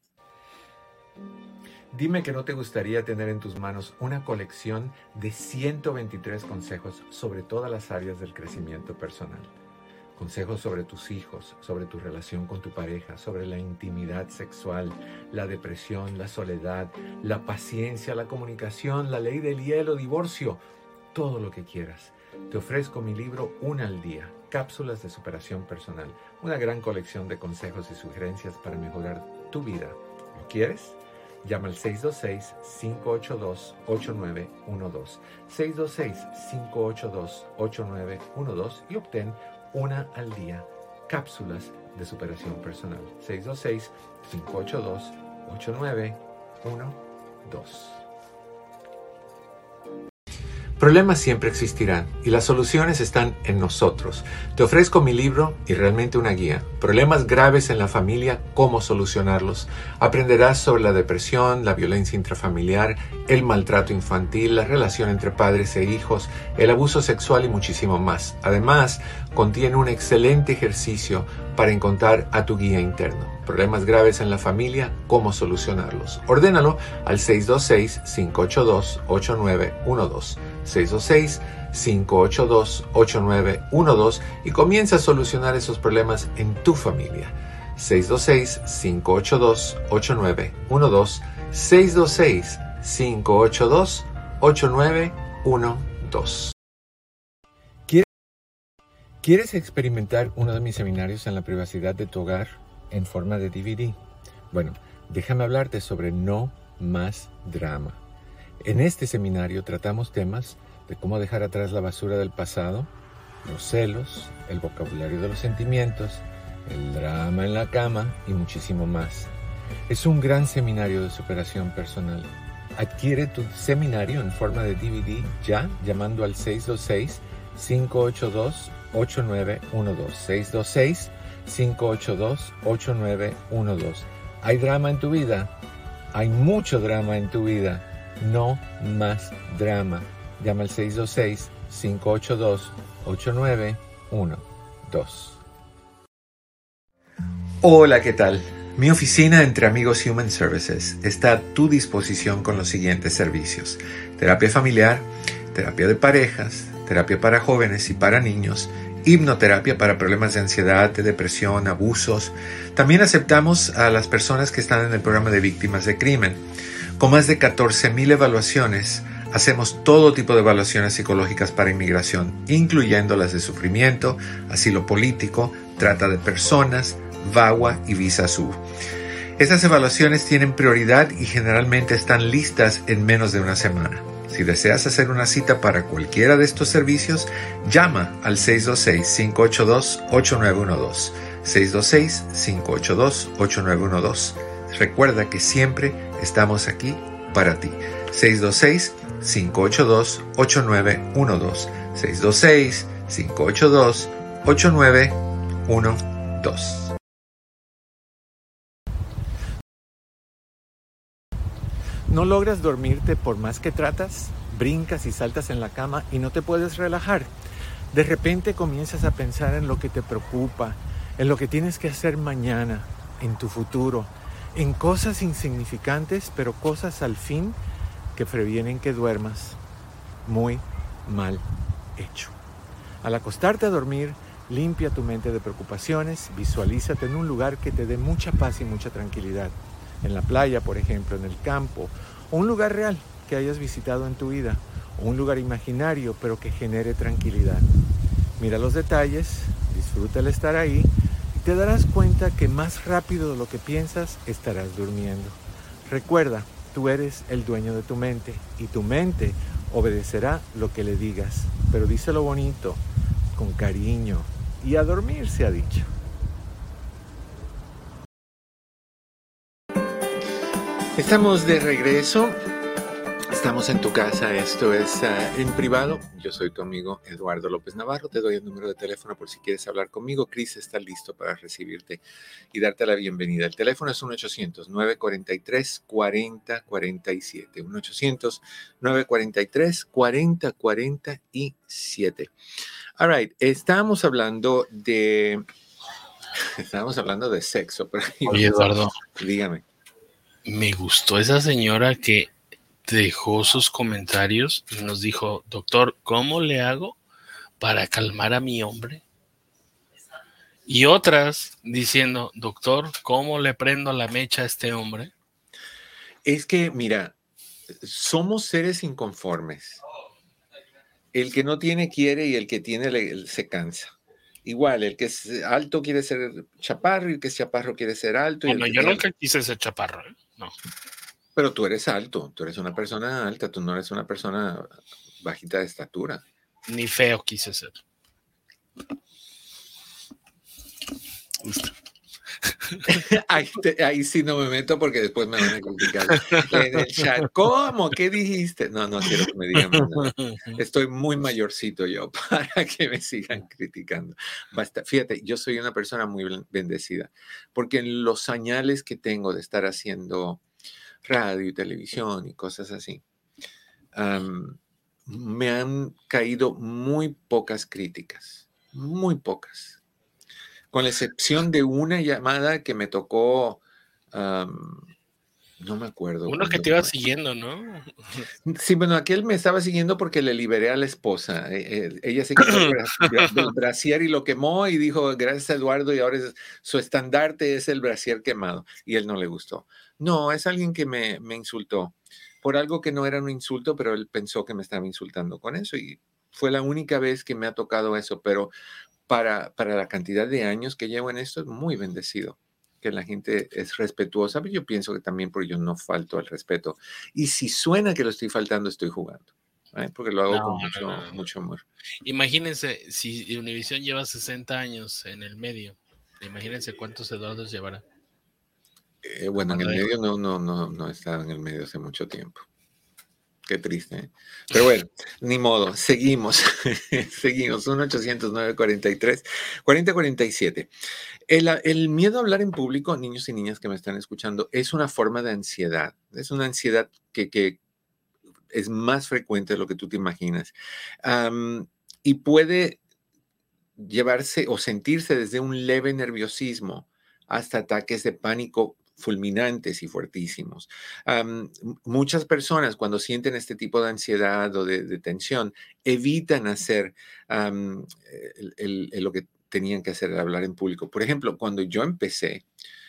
Dime que no te gustaría tener en tus manos una colección de ciento veintitrés consejos sobre todas las áreas del crecimiento personal. Consejos sobre tus hijos, sobre tu relación con tu pareja, sobre la intimidad sexual, la depresión, la soledad, la paciencia, la comunicación, la ley del hielo, divorcio, todo lo que quieras. Te ofrezco mi libro Una al Día, Cápsulas de Superación Personal, una gran colección de consejos y sugerencias para mejorar tu vida. ¿Lo quieres? Llama al seis dos seis, cinco ocho dos, ocho nueve uno dos, seis dos seis, cinco ocho dos, ocho nueve uno dos y obtén Una al Día, Cápsulas de Superación Personal. seis dos seis, cinco ocho dos, ocho nueve uno dos. Problemas siempre existirán y las soluciones están en nosotros. Te ofrezco mi libro y realmente una guía. Problemas graves en la familia, cómo solucionarlos. Aprenderás sobre la depresión, la violencia intrafamiliar, el maltrato infantil, la relación entre padres e hijos, el abuso sexual y muchísimo más. Además, contiene un excelente ejercicio para encontrar a tu guía interno. Problemas graves en la familia, cómo solucionarlos. Ordénalo al seis dos seis, cinco ocho dos, ocho nueve uno dos. seis dos seis, cinco ocho dos, ocho nueve uno dos y comienza a solucionar esos problemas en tu familia. seis dos seis, cinco ocho dos, ocho nueve uno dos, seis dos seis, cinco ocho dos, ocho nueve uno dos. ¿Quieres experimentar uno de mis seminarios en la privacidad de tu hogar en forma de D V D? Bueno, déjame hablarte sobre No Más Drama. En este seminario tratamos temas de cómo dejar atrás la basura del pasado, los celos, el vocabulario de los sentimientos, el drama en la cama y muchísimo más. Es un gran seminario de superación personal. Adquiere tu seminario en forma de D V D ya llamando al seis dos seis, cinco ocho dos, ocho nueve uno dos. seis dos seis, cinco ocho dos, ocho nueve uno dos. ¿Hay drama en tu vida? Hay mucho drama en tu vida. No más drama. Llama al seis dos seis, cinco ocho dos, ocho nueve uno dos. Hola, ¿qué tal? Mi oficina Entre Amigos Human Services está a tu disposición con los siguientes servicios: terapia familiar, terapia de parejas, terapia para jóvenes y para niños, hipnoterapia para problemas de ansiedad, de depresión, abusos. También aceptamos a las personas que están en el programa de víctimas de crimen. Con más de catorce mil evaluaciones, hacemos todo tipo de evaluaciones psicológicas para inmigración, incluyendo las de sufrimiento, asilo político, trata de personas, V A W A y Visa S U B. Estas evaluaciones tienen prioridad y generalmente están listas en menos de una semana. Si deseas hacer una cita para cualquiera de estos servicios, llama al seis dos seis, cinco ocho dos, ocho nueve uno dos. seis dos seis, cinco ocho dos, ocho nueve uno dos. Recuerda que siempre estamos aquí para ti. seis dos seis, cinco ocho dos, ocho nueve uno dos. seis dos seis, cinco ocho dos, ocho nueve uno dos. ¿No logras dormirte por más que tratas? Brincas y saltas en la cama y no te puedes relajar. De repente comienzas a pensar en lo que te preocupa, en lo que tienes que hacer mañana, en tu futuro, en cosas insignificantes, pero cosas al fin que previenen que duermas. Muy mal hecho. Al acostarte a dormir, limpia tu mente de preocupaciones, visualízate en un lugar que te dé mucha paz y mucha tranquilidad. En la playa, por ejemplo, en el campo, o un lugar real que hayas visitado en tu vida, o un lugar imaginario, pero que genere tranquilidad. Mira los detalles, disfruta el estar ahí, y te darás cuenta que más rápido de lo que piensas estarás durmiendo. Recuerda, tú eres el dueño de tu mente, y tu mente obedecerá lo que le digas, pero díselo bonito, con cariño, y a dormir se ha dicho. Estamos de regreso, estamos en tu casa, esto es uh, En Privado. Yo soy tu amigo Eduardo López Navarro, te doy el número de teléfono por si quieres hablar conmigo. Cris está listo para recibirte y darte la bienvenida. El teléfono es uno ochocientos, nueve cuatro tres, cuatro cero cuatro siete, uno ochocientos, nueve cuatro tres, cuatro cero cuatro siete. All right, estábamos hablando de, estábamos hablando de sexo. Pero Oye, Eduardo, dígame. Me gustó esa señora que dejó sus comentarios y nos dijo: doctor, ¿cómo le hago para calmar a mi hombre? Y otras diciendo: doctor, ¿cómo le prendo la mecha a este hombre? Es que, mira, somos seres inconformes. El que no tiene quiere y el que tiene le, se cansa. Igual, el que es alto quiere ser chaparro y el que es chaparro quiere ser alto. Bueno, y el que yo tiene... nunca quise ser chaparro, ¿eh? No. Pero tú eres alto, tú eres una persona alta, tú no eres una persona bajita de estatura. Ni feo quise ser. Ahí, te, ahí sí no me meto porque después me van a criticar en el chat. ¿Cómo? ¿Qué dijiste? No, no quiero que me digan nada. Estoy muy mayorcito yo para que me sigan criticando. Basta. Fíjate, yo soy una persona muy bendecida porque en los añales que tengo de estar haciendo radio y televisión y cosas así, um, me han caído muy pocas críticas, muy pocas. Con la excepción de una llamada que me tocó, um, no me acuerdo. Uno que te iba siguiendo, ¿no? Sí, bueno, aquel me estaba siguiendo porque le liberé a la esposa. Eh, eh, ella se quitó el brasier y lo quemó y dijo: gracias a Eduardo, y ahora es, su estandarte es el brasier quemado. Y él no le gustó. No, es alguien que me, me insultó por algo que no era un insulto, pero él pensó que me estaba insultando con eso. Y fue la única vez que me ha tocado eso, pero... Para, para la cantidad de años que llevo en esto, es muy bendecido que la gente es respetuosa, pero yo pienso que también porque yo no falto al respeto. Y si suena que lo estoy faltando, estoy jugando, ¿eh? Porque lo hago no, con mucho, no, no. mucho amor. Imagínense, si Univision lleva sesenta años en el medio, imagínense cuántos Eduardos llevará. Eh, bueno, en el medio no, no, no, no estaba en el medio hace mucho tiempo. Qué triste, ¿eh? Pero bueno, ni modo, seguimos, seguimos, uno ochocientos nueve cuarenta y tres cuarenta cuarenta y siete. El, el miedo a hablar en público, niños y niñas que me están escuchando, es una forma de ansiedad, es una ansiedad que, que es más frecuente de lo que tú te imaginas. Um, y puede llevarse o sentirse desde un leve nerviosismo hasta ataques de pánico fulminantes y fuertísimos. Um, muchas personas cuando sienten este tipo de ansiedad o de, de tensión evitan hacer um, el, el, el, lo que tenían que hacer, hablar en público. Por ejemplo, cuando yo empecé,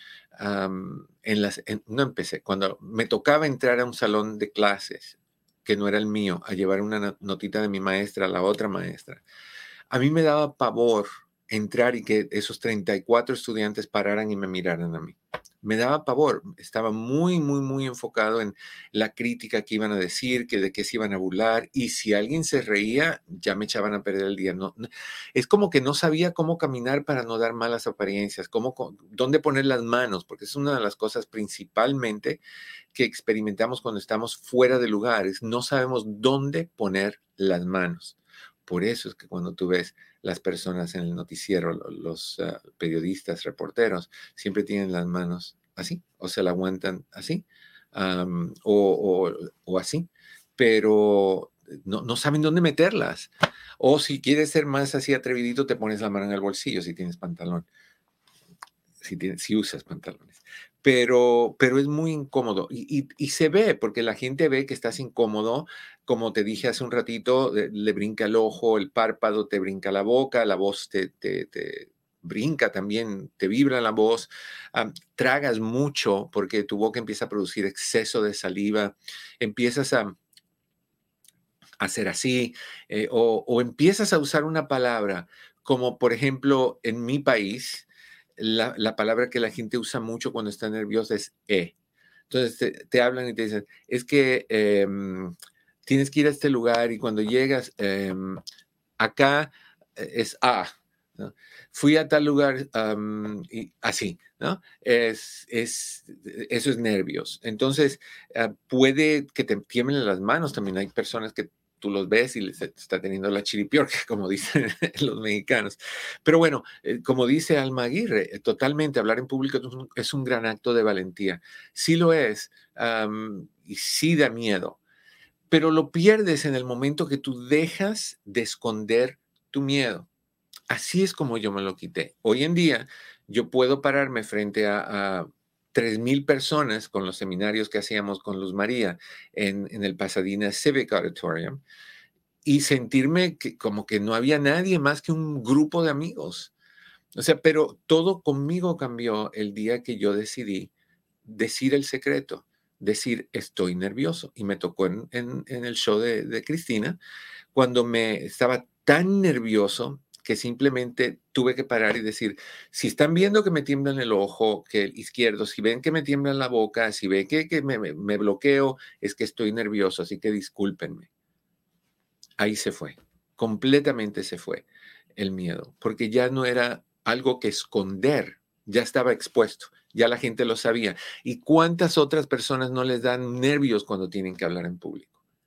um, en las, en, no empecé, cuando me tocaba entrar a un salón de clases que no era el mío, a llevar una notita de mi maestra a la otra maestra, a mí me daba pavor entrar y que esos treinta y cuatro estudiantes pararan y me miraran a mí. Me daba pavor. Estaba muy, muy, muy enfocado en la crítica que iban a decir, que de qué se iban a burlar. Y si alguien se reía, ya me echaban a perder el día. No, no, es como que no sabía cómo caminar para no dar malas apariencias, cómo, dónde poner las manos, porque es una de las cosas principalmente que experimentamos cuando estamos fuera de lugares. No sabemos dónde poner las manos. Por eso es que cuando tú ves las personas en el noticiero, los uh, periodistas, reporteros, siempre tienen las manos así, o se la aguantan así, um, o, o, o así, pero no, no saben dónde meterlas. O si quieres ser más así atrevidito, te pones la mano en el bolsillo si tienes pantalón. Si, tienes, si usas pantalones. Pero, pero es muy incómodo y, y, y se ve, porque la gente ve que estás incómodo, como te dije hace un ratito, le, le brinca el ojo, el párpado, te brinca la boca, la voz te, te, te brinca también, te vibra la voz, um, tragas mucho porque tu boca empieza a producir exceso de saliva, empiezas a hacer así, eh, o, o empiezas a usar una palabra, como por ejemplo en mi país, La, la palabra que la gente usa mucho cuando está nerviosa es E. Entonces te, te hablan y te dicen, es que eh, tienes que ir a este lugar y cuando llegas, eh, acá es A, ¿no? Fui a tal lugar um, y así, ¿no? Es, es, eso es nervios. Entonces uh, puede que te tiemblen las manos también. Hay personas que tú los ves y les está teniendo la chiripiorca, como dicen los mexicanos. Pero bueno, eh, como dice Alma Aguirre, eh, totalmente hablar en público es un, es un gran acto de valentía. Sí lo es, um, y sí da miedo, pero lo pierdes en el momento que tú dejas de esconder tu miedo. Así es como yo me lo quité. Hoy en día yo puedo pararme frente a, a tres mil personas con los seminarios que hacíamos con Luz María en, en el Pasadena Civic Auditorium y sentirme que, como que no había nadie más que un grupo de amigos. O sea, pero todo conmigo cambió el día que yo decidí decir el secreto, decir estoy nervioso. Y me tocó en, en, en el show de, de Cristina, cuando me estaba tan nervioso que simplemente tuve que parar y decir, si están viendo que me tiembla en el ojo, que el izquierdo, si ven que me tiembla en la boca, si ven que, que me, me bloqueo, es que estoy nervioso, así que discúlpenme. Ahí se fue, completamente se fue el miedo, porque ya no era algo que esconder, ya estaba expuesto, ya la gente lo sabía. ¿Y cuántas otras personas no les dan nervios cuando tienen que hablar en público?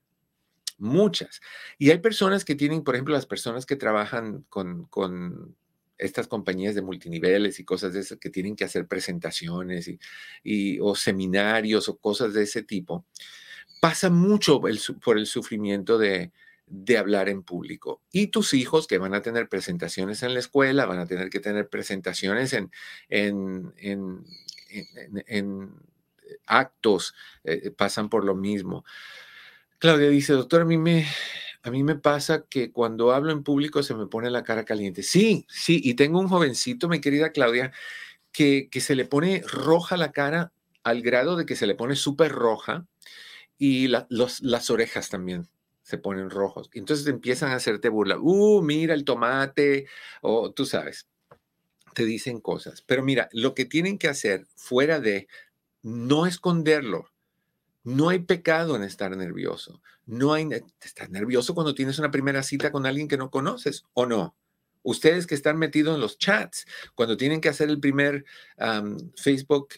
Muchas. Y hay personas que tienen, por ejemplo, las personas que trabajan con, con estas compañías de multiniveles y cosas de esas que tienen que hacer presentaciones y, y, o seminarios o cosas de ese tipo. Pasa mucho el, por el sufrimiento de, de hablar en público. Y tus hijos que van a tener presentaciones en la escuela, van a tener que tener presentaciones en, en, en, en, en actos, eh, pasan por lo mismo. Claudia dice, doctor, a mí, me, a mí me pasa que cuando hablo en público se me pone la cara caliente. Sí, sí, y tengo un jovencito, mi querida Claudia, que, que se le pone roja la cara al grado de que se le pone súper roja y la, los, las orejas también se ponen rojos. Entonces empiezan a hacerte burla. Uh, mira el tomate, o tú sabes, te dicen cosas. Pero mira, lo que tienen que hacer fuera de no esconderlo. No hay pecado en estar nervioso. No hay, estás nervioso cuando tienes una primera cita con alguien que no conoces, ¿o no? Ustedes que están metidos en los chats, cuando tienen que hacer el primer um, Facebook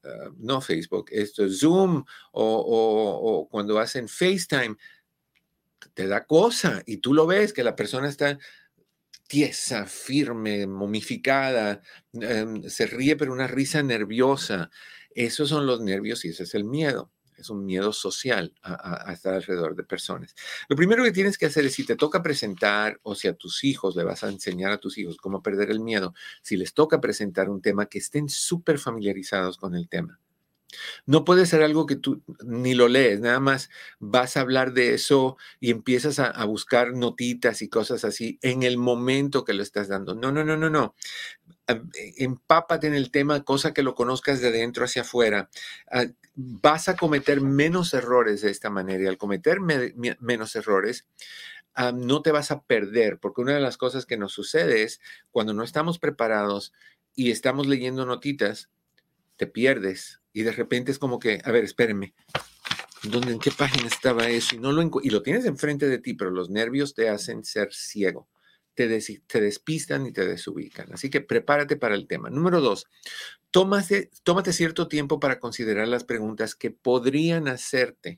uh, no Facebook, esto es Zoom o, o, o cuando hacen FaceTime, te da cosa y tú lo ves que la persona está tiesa, firme, momificada, um, se ríe pero una risa nerviosa. Esos son los nervios y ese es el miedo. Es un miedo social a, a, a estar alrededor de personas. Lo primero que tienes que hacer es, si te toca presentar o si a tus hijos le vas a enseñar a tus hijos cómo perder el miedo, si les toca presentar un tema, que estén súper familiarizados con el tema. No puede ser algo que tú ni lo lees, nada más vas a hablar de eso y empiezas a, a buscar notitas y cosas así en el momento que lo estás dando. No, no, no, no, no. Empápate en el tema, cosa que lo conozcas de dentro hacia afuera. Uh, vas a cometer menos errores de esta manera y al cometer me, me, menos errores, uh, no te vas a perder, porque una de las cosas que nos sucede es cuando no estamos preparados y estamos leyendo notitas, te pierdes y de repente es como que, a ver, espérenme, ¿dónde, en qué página estaba eso? Y, no lo, y lo tienes enfrente de ti, pero los nervios te hacen ser ciego. Te, des, te despistan y te desubican. Así que prepárate para el tema. Número dos, tómate, tómate cierto tiempo para considerar las preguntas que podrían hacerte.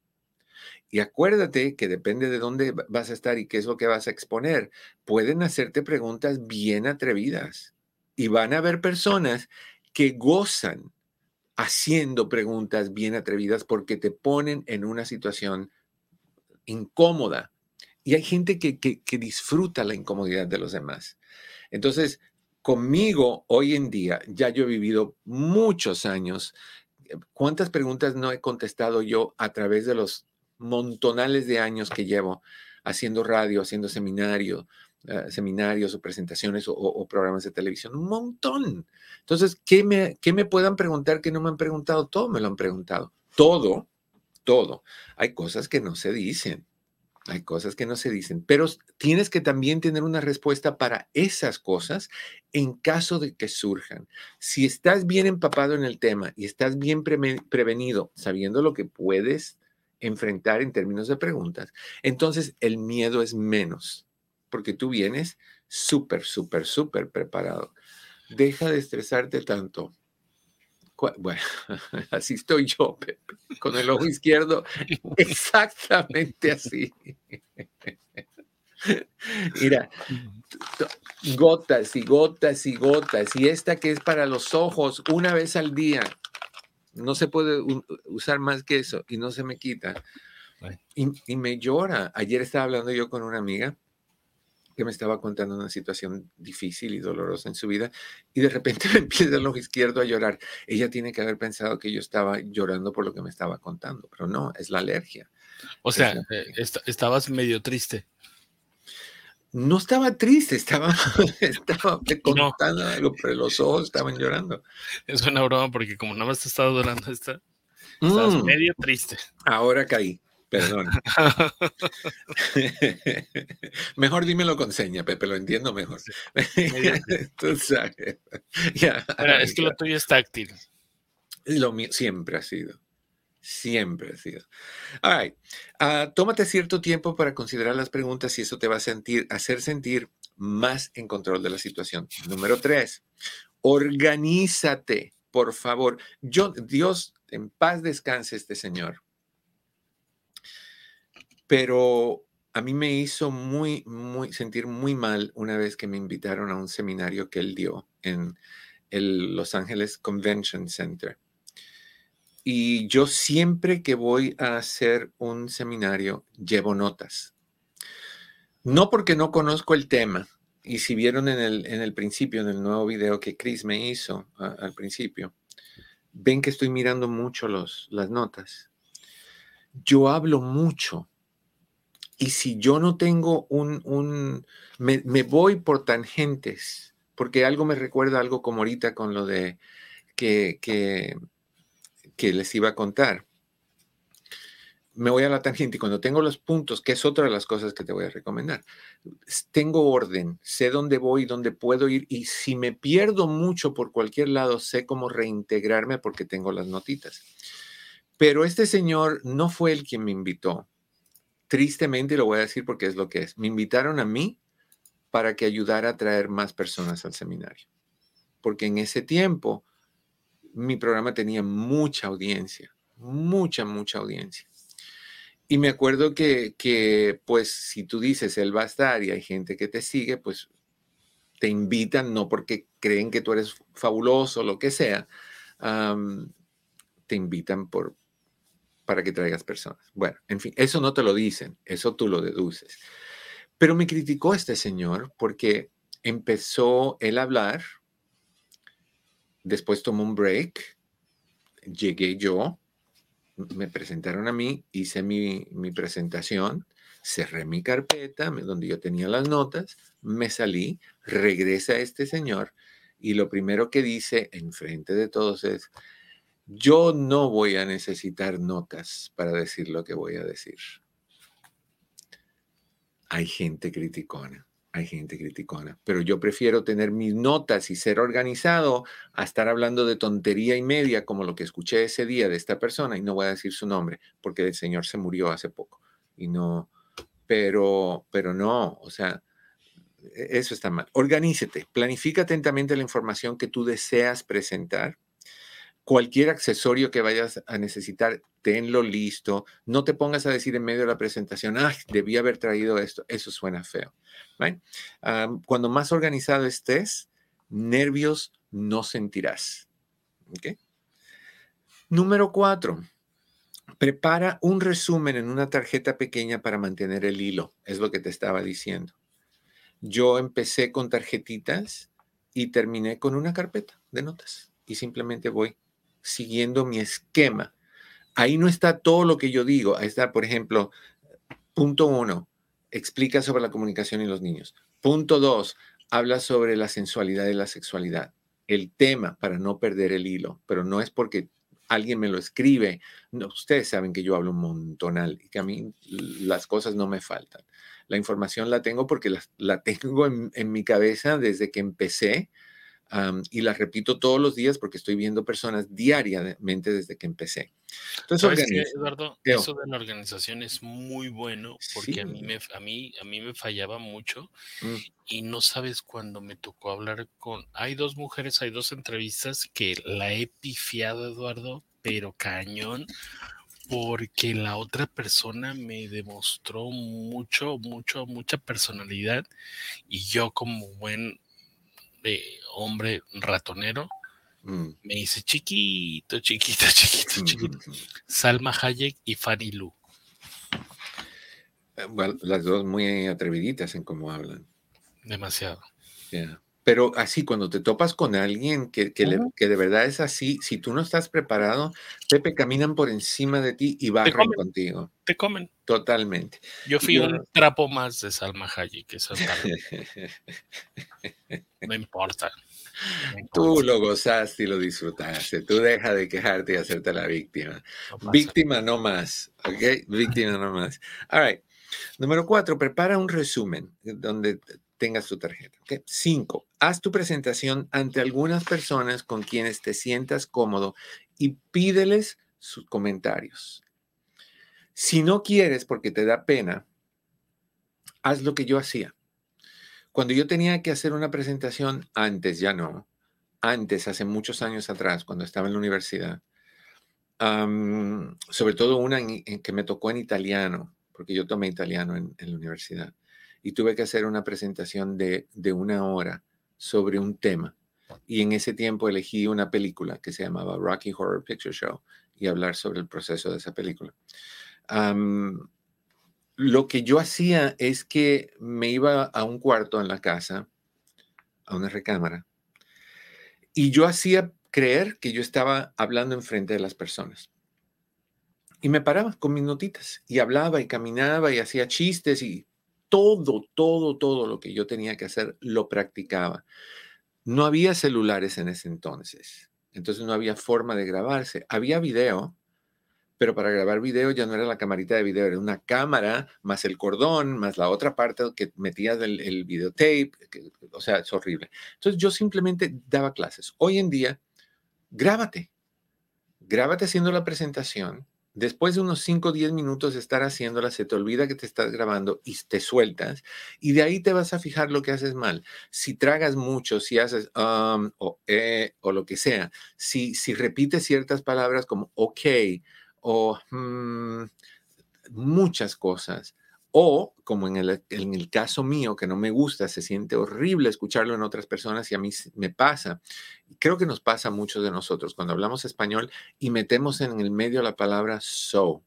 Y acuérdate que depende de dónde vas a estar y qué es lo que vas a exponer. Pueden hacerte preguntas bien atrevidas. Y van a haber personas que gozan haciendo preguntas bien atrevidas porque te ponen en una situación incómoda. Y hay gente que, que, que disfruta la incomodidad de los demás. Entonces, conmigo hoy en día, ya yo he vivido muchos años. ¿Cuántas preguntas no he contestado yo a través de los montonales de años que llevo haciendo radio, haciendo seminario, uh, seminarios o presentaciones o, o programas de televisión? Un montón. Entonces, ¿qué me, qué me puedan preguntar que no me han preguntado? Todo me lo han preguntado. Todo, todo. Hay cosas que no se dicen. Hay cosas que no se dicen, pero tienes que también tener una respuesta para esas cosas en caso de que surjan. Si estás bien empapado en el tema y estás bien pre- prevenido, sabiendo lo que puedes enfrentar en términos de preguntas, entonces el miedo es menos, porque tú vienes súper, súper, súper preparado. Deja de estresarte tanto. Bueno, así estoy yo, Pepe, con el ojo izquierdo, exactamente así. Mira, gotas y gotas y gotas, y esta que es para los ojos una vez al día, no se puede usar más que eso y no se me quita. Y, y me llora. Ayer estaba hablando yo con una amiga que me estaba contando una situación difícil y dolorosa en su vida, y de repente me empieza el ojo izquierdo a llorar. Ella tiene que haber pensado que yo estaba llorando por lo que me estaba contando, pero no, es la alergia. O sea, la... eh, est estabas medio triste. No estaba triste, estaba, estaba contando no. algo, pero los ojos estaban llorando. Es una broma porque como nada más te estaba durando esta, estabas mm. medio triste. Ahora caí. Perdón. Mejor dímelo con seña, Pepe, lo entiendo mejor. Tú sabes. Ya, Mira, es que lo tuyo es táctil. Lo mío siempre ha sido. Siempre ha sido. All right. Uh, tómate cierto tiempo para considerar las preguntas y eso te va a sentir, hacer sentir más en control de la situación. Número tres, organízate, por favor. Yo, Dios, en paz descanse este señor. Pero a mí me hizo muy, muy, sentir muy mal una vez que me invitaron a un seminario que él dio en el Los Ángeles Convention Center. Y yo siempre que voy a hacer un seminario, llevo notas. No porque no conozco el tema. Y si vieron en el, en el principio, en el nuevo video que Chris me hizo a, al principio, ven que estoy mirando mucho los, las notas. Yo hablo mucho. Y si yo no tengo un... un me, me voy por tangentes, porque algo me recuerda algo como ahorita con lo de que, que, que les iba a contar. Me voy a la tangente y cuando tengo los puntos, que es otra de las cosas que te voy a recomendar, tengo orden, sé dónde voy, dónde puedo ir, y si me pierdo mucho por cualquier lado, sé cómo reintegrarme porque tengo las notitas. Pero este señor no fue el quien me invitó. Tristemente lo voy a decir porque es lo que es. Me invitaron a mí para que ayudara a traer más personas al seminario. Porque en ese tiempo mi programa tenía mucha audiencia, mucha, mucha audiencia. Y me acuerdo que, que, pues, si tú dices, él va a estar y hay gente que te sigue, pues, te invitan, no porque creen que tú eres fabuloso, lo que sea, um, te invitan por, para que traigas personas. Bueno, en fin, eso no te lo dicen, eso tú lo deduces. Pero me criticó este señor porque empezó él a hablar, después tomó un break, llegué yo, me presentaron a mí, hice mi, mi presentación, cerré mi carpeta donde yo tenía las notas, me salí, regresa este señor y lo primero que dice enfrente de todos es, yo no voy a necesitar notas para decir lo que voy a decir. Hay gente criticona. Hay gente criticona, pero yo prefiero tener mis notas y ser organizado a estar hablando de tontería y media como lo que escuché ese día de esta persona, y no voy a decir su nombre porque el señor se murió hace poco y no, pero, pero no, o sea, eso está mal. Organízate, planifica atentamente la información que tú deseas presentar. Cualquier accesorio que vayas a necesitar, tenlo listo. No te pongas a decir en medio de la presentación, ¡ay, debí haber traído esto! Eso suena feo. ¿Right? Um, cuando más organizado estés, nervios no sentirás. ¿Okay? Número cuatro. Prepara un resumen en una tarjeta pequeña para mantener el hilo. Es lo que te estaba diciendo. Yo empecé con tarjetitas y terminé con una carpeta de notas. Y simplemente voy siguiendo mi esquema. Ahí no está todo lo que yo digo. Ahí está, por ejemplo, punto uno, explica sobre la comunicación y los niños. Punto dos, habla sobre la sensualidad y la sexualidad. El tema para no perder el hilo, pero no es porque alguien me lo escribe. No, ustedes saben que yo hablo un montonal y que a mí las cosas no me faltan. La información la tengo porque la, la tengo en, en mi cabeza desde que empecé. Um, y las repito todos los días porque estoy viendo personas diariamente desde que empecé. Entonces, ¿sabes qué, organiza. Eduardo? Yo. Eso de la organización es muy bueno porque Sí. a mí me a mí a mí me fallaba mucho Mm. y no sabes cuando me tocó hablar con hay dos mujeres, hay dos entrevistas que la he pifiado, Eduardo, pero cañón, porque la otra persona me demostró mucho, mucho, mucha personalidad y yo como buen eh, hombre ratonero, Mm. me dice chiquito, chiquito, chiquito, chiquito. Salma Hayek y Fanny Lu. Bueno, las dos muy atreviditas en cómo hablan. Demasiado. Yeah. Pero así, cuando te topas con alguien que, que, le, Uh-huh. que de verdad es así, si tú no estás preparado, Pepe, caminan por encima de ti y barren Te comen, contigo. te comen. Totalmente. Yo fui Yo un no... trapo más de Salma Hayek, eso tal. No importa. No importa. Tú lo gozaste y lo disfrutaste. Tú deja de quejarte y hacerte la víctima. No Víctima no más. ¿Ok? Víctima no más. All right. Número cuatro, prepara un resumen donde tengas tu tarjeta. ¿Okay? Cinco, haz tu presentación ante algunas personas con quienes te sientas cómodo y pídeles sus comentarios. Si no quieres porque te da pena, haz lo que yo hacía. Cuando yo tenía que hacer una presentación, antes ya no, antes, hace muchos años atrás, cuando estaba en la universidad, um, sobre todo una en, en que me tocó en italiano, porque yo tomé italiano en, en la universidad, y tuve que hacer una presentación de, de una hora sobre un tema. Y en ese tiempo elegí una película que se llamaba Rocky Horror Picture Show y hablar sobre el proceso de esa película. Um, lo que yo hacía es que me iba a un cuarto en la casa, a una recámara, y yo hacía creer que yo estaba hablando enfrente de las personas. Y me paraba con mis notitas y hablaba y caminaba y hacía chistes y todo, todo, todo lo que yo tenía que hacer lo practicaba. No había celulares en ese entonces, entonces no había forma de grabarse. Había video, pero para grabar video ya no era la camarita de video, era una cámara más el cordón, más la otra parte que metías el, el videotape, que, o sea, es horrible. Entonces yo simplemente daba clases. Hoy en día, grábate. Grábate haciendo la presentación, Después de unos cinco o diez minutos de estar haciéndola, se te olvida que te estás grabando y te sueltas. Y de ahí te vas a fijar lo que haces mal. Si tragas mucho, si haces um, o eh, o lo que sea, si, si repites ciertas palabras como ok o hmm, muchas cosas. O, como en el, en el caso mío, que no me gusta, se siente horrible escucharlo en otras personas y a mí me pasa. Creo que nos pasa a muchos de nosotros cuando hablamos español y metemos en el medio la palabra so.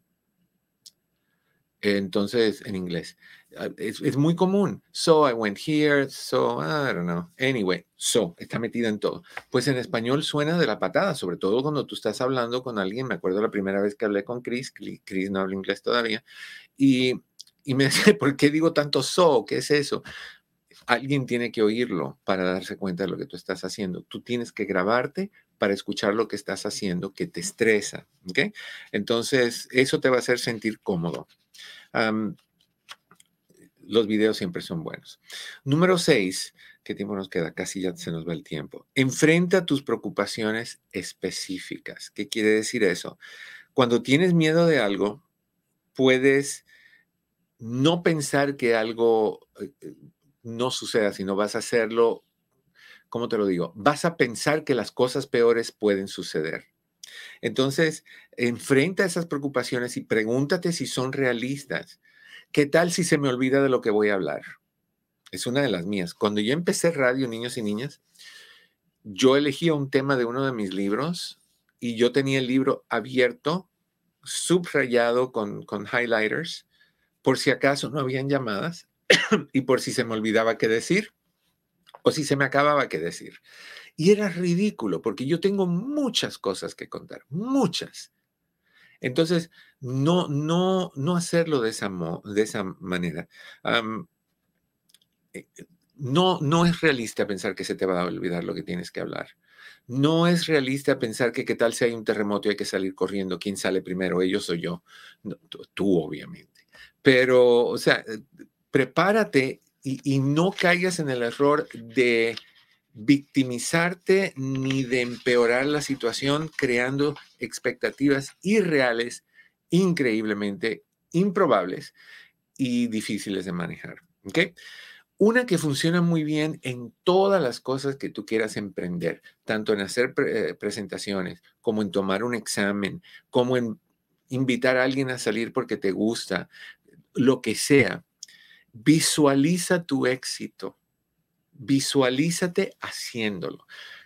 Entonces, en inglés. Es, es muy común. So, I went here. So, I don't know. Anyway, so, está metida en todo. Pues en español suena de la patada, sobre todo cuando tú estás hablando con alguien. Me acuerdo la primera vez que hablé con Chris. Chris no habla inglés todavía. Y, y me dice, ¿por qué digo tanto so? ¿Qué es eso? Alguien tiene que oírlo para darse cuenta de lo que tú estás haciendo. Tú tienes que grabarte para escuchar lo que estás haciendo, que te estresa. ¿Ok? Entonces, eso te va a hacer sentir cómodo. Um, los videos siempre son buenos. Número seis, ¿qué tiempo nos queda? Casi ya se nos va el tiempo. Enfrenta tus preocupaciones específicas. ¿Qué quiere decir eso? Cuando tienes miedo de algo, puedes no pensar que algo eh, no suceda, sino vas a hacerlo, ¿cómo te lo digo? Vas a pensar que las cosas peores pueden suceder. Entonces, enfrenta esas preocupaciones y pregúntate si son realistas. ¿Qué tal si se me olvida de lo que voy a hablar? Es una de las mías. Cuando yo empecé radio, niños y niñas, yo elegía un tema de uno de mis libros y yo tenía el libro abierto, subrayado con, con highlighters, por si acaso no habían llamadas y por si se me olvidaba qué decir o si se me acababa qué decir. Y era ridículo porque yo tengo muchas cosas que contar, muchas. Entonces, no, no, no hacerlo de esa, mo, de esa manera. Um, no, no es realista pensar que se te va a olvidar lo que tienes que hablar. No es realista pensar que qué tal si hay un terremoto y hay que salir corriendo. ¿Quién sale primero? ¿Ellos o yo? No, tú, tú, obviamente. Pero, o sea, prepárate y, y no caigas en el error de victimizarte ni de empeorar la situación creando expectativas irreales, increíblemente improbables y difíciles de manejar. ¿Ok? Una que funciona muy bien en todas las cosas que tú quieras emprender, tanto en hacer pre- presentaciones, como en tomar un examen, como en invitar a alguien a salir porque te gusta, lo que sea. Visualiza tu éxito. Visualízate haciéndolo.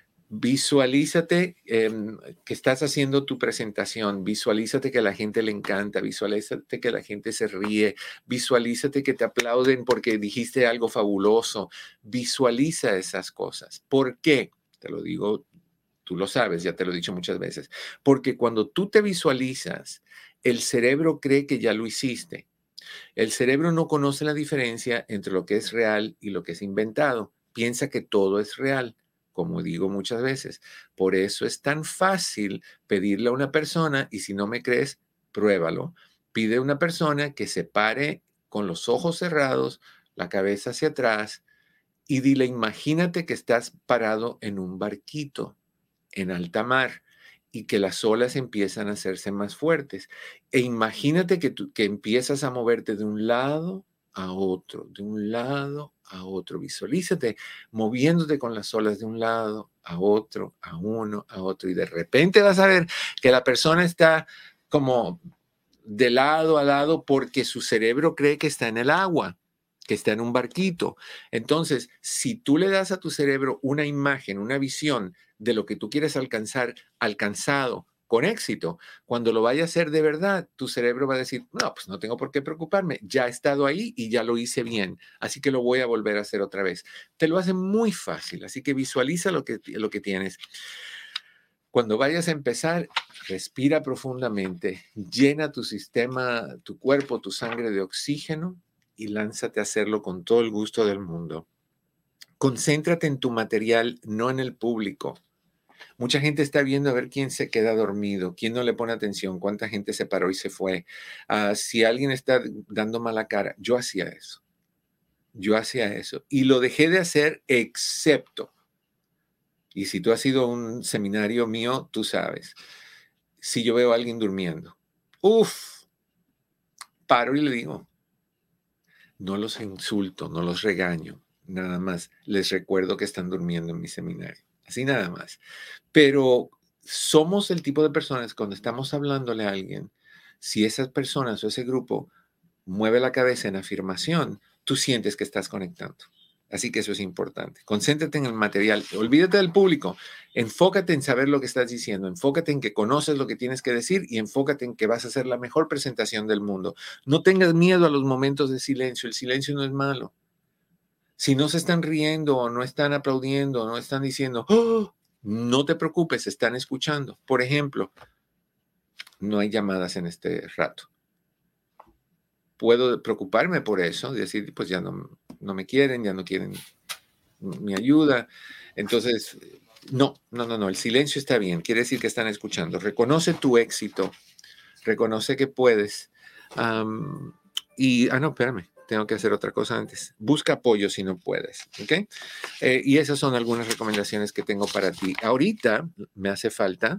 Visualízate eh, que estás haciendo tu presentación, visualízate que a la gente le encanta, visualízate que la gente se ríe, visualízate que te aplauden porque dijiste algo fabuloso, visualiza esas cosas. ¿Por qué? Te lo digo, tú lo sabes, ya te lo he dicho muchas veces, porque cuando tú te visualizas, el cerebro cree que ya lo hiciste. El cerebro no conoce la diferencia entre lo que es real y lo que es inventado, piensa que todo es real. Como digo muchas veces, por eso es tan fácil pedirle a una persona, y si no me crees, pruébalo. Pide a una persona que se pare con los ojos cerrados, la cabeza hacia atrás, y dile, imagínate que estás parado en un barquito en alta mar y que las olas empiezan a hacerse más fuertes. E imagínate que, tú, que empiezas a moverte de un lado a otro, de un lado a otro. Visualízate moviéndote con las olas de un lado a otro, a uno, a otro. Y de repente vas a ver que la persona está como de lado a lado porque su cerebro cree que está en el agua, que está en un barquito. Entonces, si tú le das a tu cerebro una imagen, una visión de lo que tú quieres alcanzar, alcanzado con éxito, cuando lo vaya a hacer de verdad, tu cerebro va a decir, no, pues no tengo por qué preocuparme, ya he estado ahí y ya lo hice bien, así que lo voy a volver a hacer otra vez. Te lo hace muy fácil, así que visualiza lo que, lo que tienes. Cuando vayas a empezar, respira profundamente, llena tu sistema, tu cuerpo, tu sangre de oxígeno y lánzate a hacerlo con todo el gusto del mundo. Concéntrate en tu material, no en el público. Mucha gente está viendo a ver quién se queda dormido, quién no le pone atención, cuánta gente se paró y se fue. Uh, si alguien está dando mala cara, yo hacía eso. Yo hacía eso. Y lo dejé de hacer excepto, y si tú has ido a un seminario mío, tú sabes, si yo veo a alguien durmiendo. uf, paro y le digo, no los insulto, no los regaño, nada más. Les recuerdo que están durmiendo en mi seminario, así nada más. Pero somos el tipo de personas cuando estamos hablándole a alguien, si esas personas o ese grupo mueve la cabeza en afirmación, tú sientes que estás conectando. Así que eso es importante. Concéntrate en el material. Olvídate del público. Enfócate en saber lo que estás diciendo. Enfócate en que conoces lo que tienes que decir y enfócate en que vas a hacer la mejor presentación del mundo. No tengas miedo a los momentos de silencio. El silencio no es malo. Si no se están riendo o no están aplaudiendo o no están diciendo, ¡oh!, no te preocupes, están escuchando. Por ejemplo, no hay llamadas en este rato. Puedo preocuparme por eso, decir, pues ya no, no me quieren, ya no quieren mi ayuda. Entonces, no, no, no, no, el silencio está bien, quiere decir que están escuchando. Reconoce tu éxito, reconoce que puedes. Um, y, ah, no, espérame, tengo que hacer otra cosa antes. Busca apoyo si no puedes, ¿ok? Eh, y esas son algunas recomendaciones que tengo para ti. Ahorita me hace falta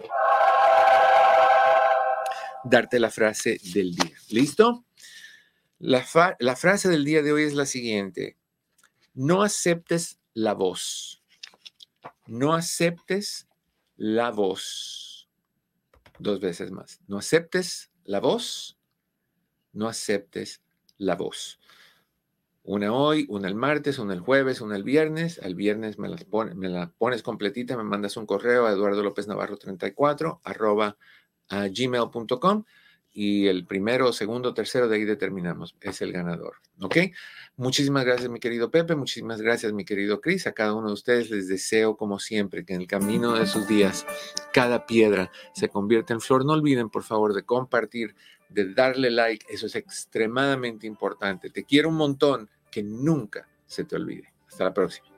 darte la frase del día. ¿Listo? La, fa- la frase del día de hoy es la siguiente. No aceptes la voz. No aceptes la voz. Dos veces más. No aceptes la voz. No aceptes la voz. Una hoy, una el martes, una el jueves, una el viernes. El viernes me, las pone, me la pones completita, me mandas un correo a eduardo lópez navarro treinta y cuatro arroba a gmail punto com. Y el primero, segundo, tercero, de ahí determinamos, es el ganador, ¿ok? Muchísimas gracias, mi querido Pepe, muchísimas gracias, mi querido Chris. A cada uno de ustedes les deseo, como siempre, que en el camino de sus días, cada piedra se convierta en flor. No olviden, por favor, de compartir, de darle like, eso es extremadamente importante. Te quiero un montón, que nunca se te olvide. Hasta la próxima.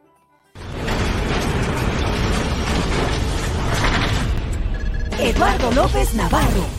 Eduardo López Navarro.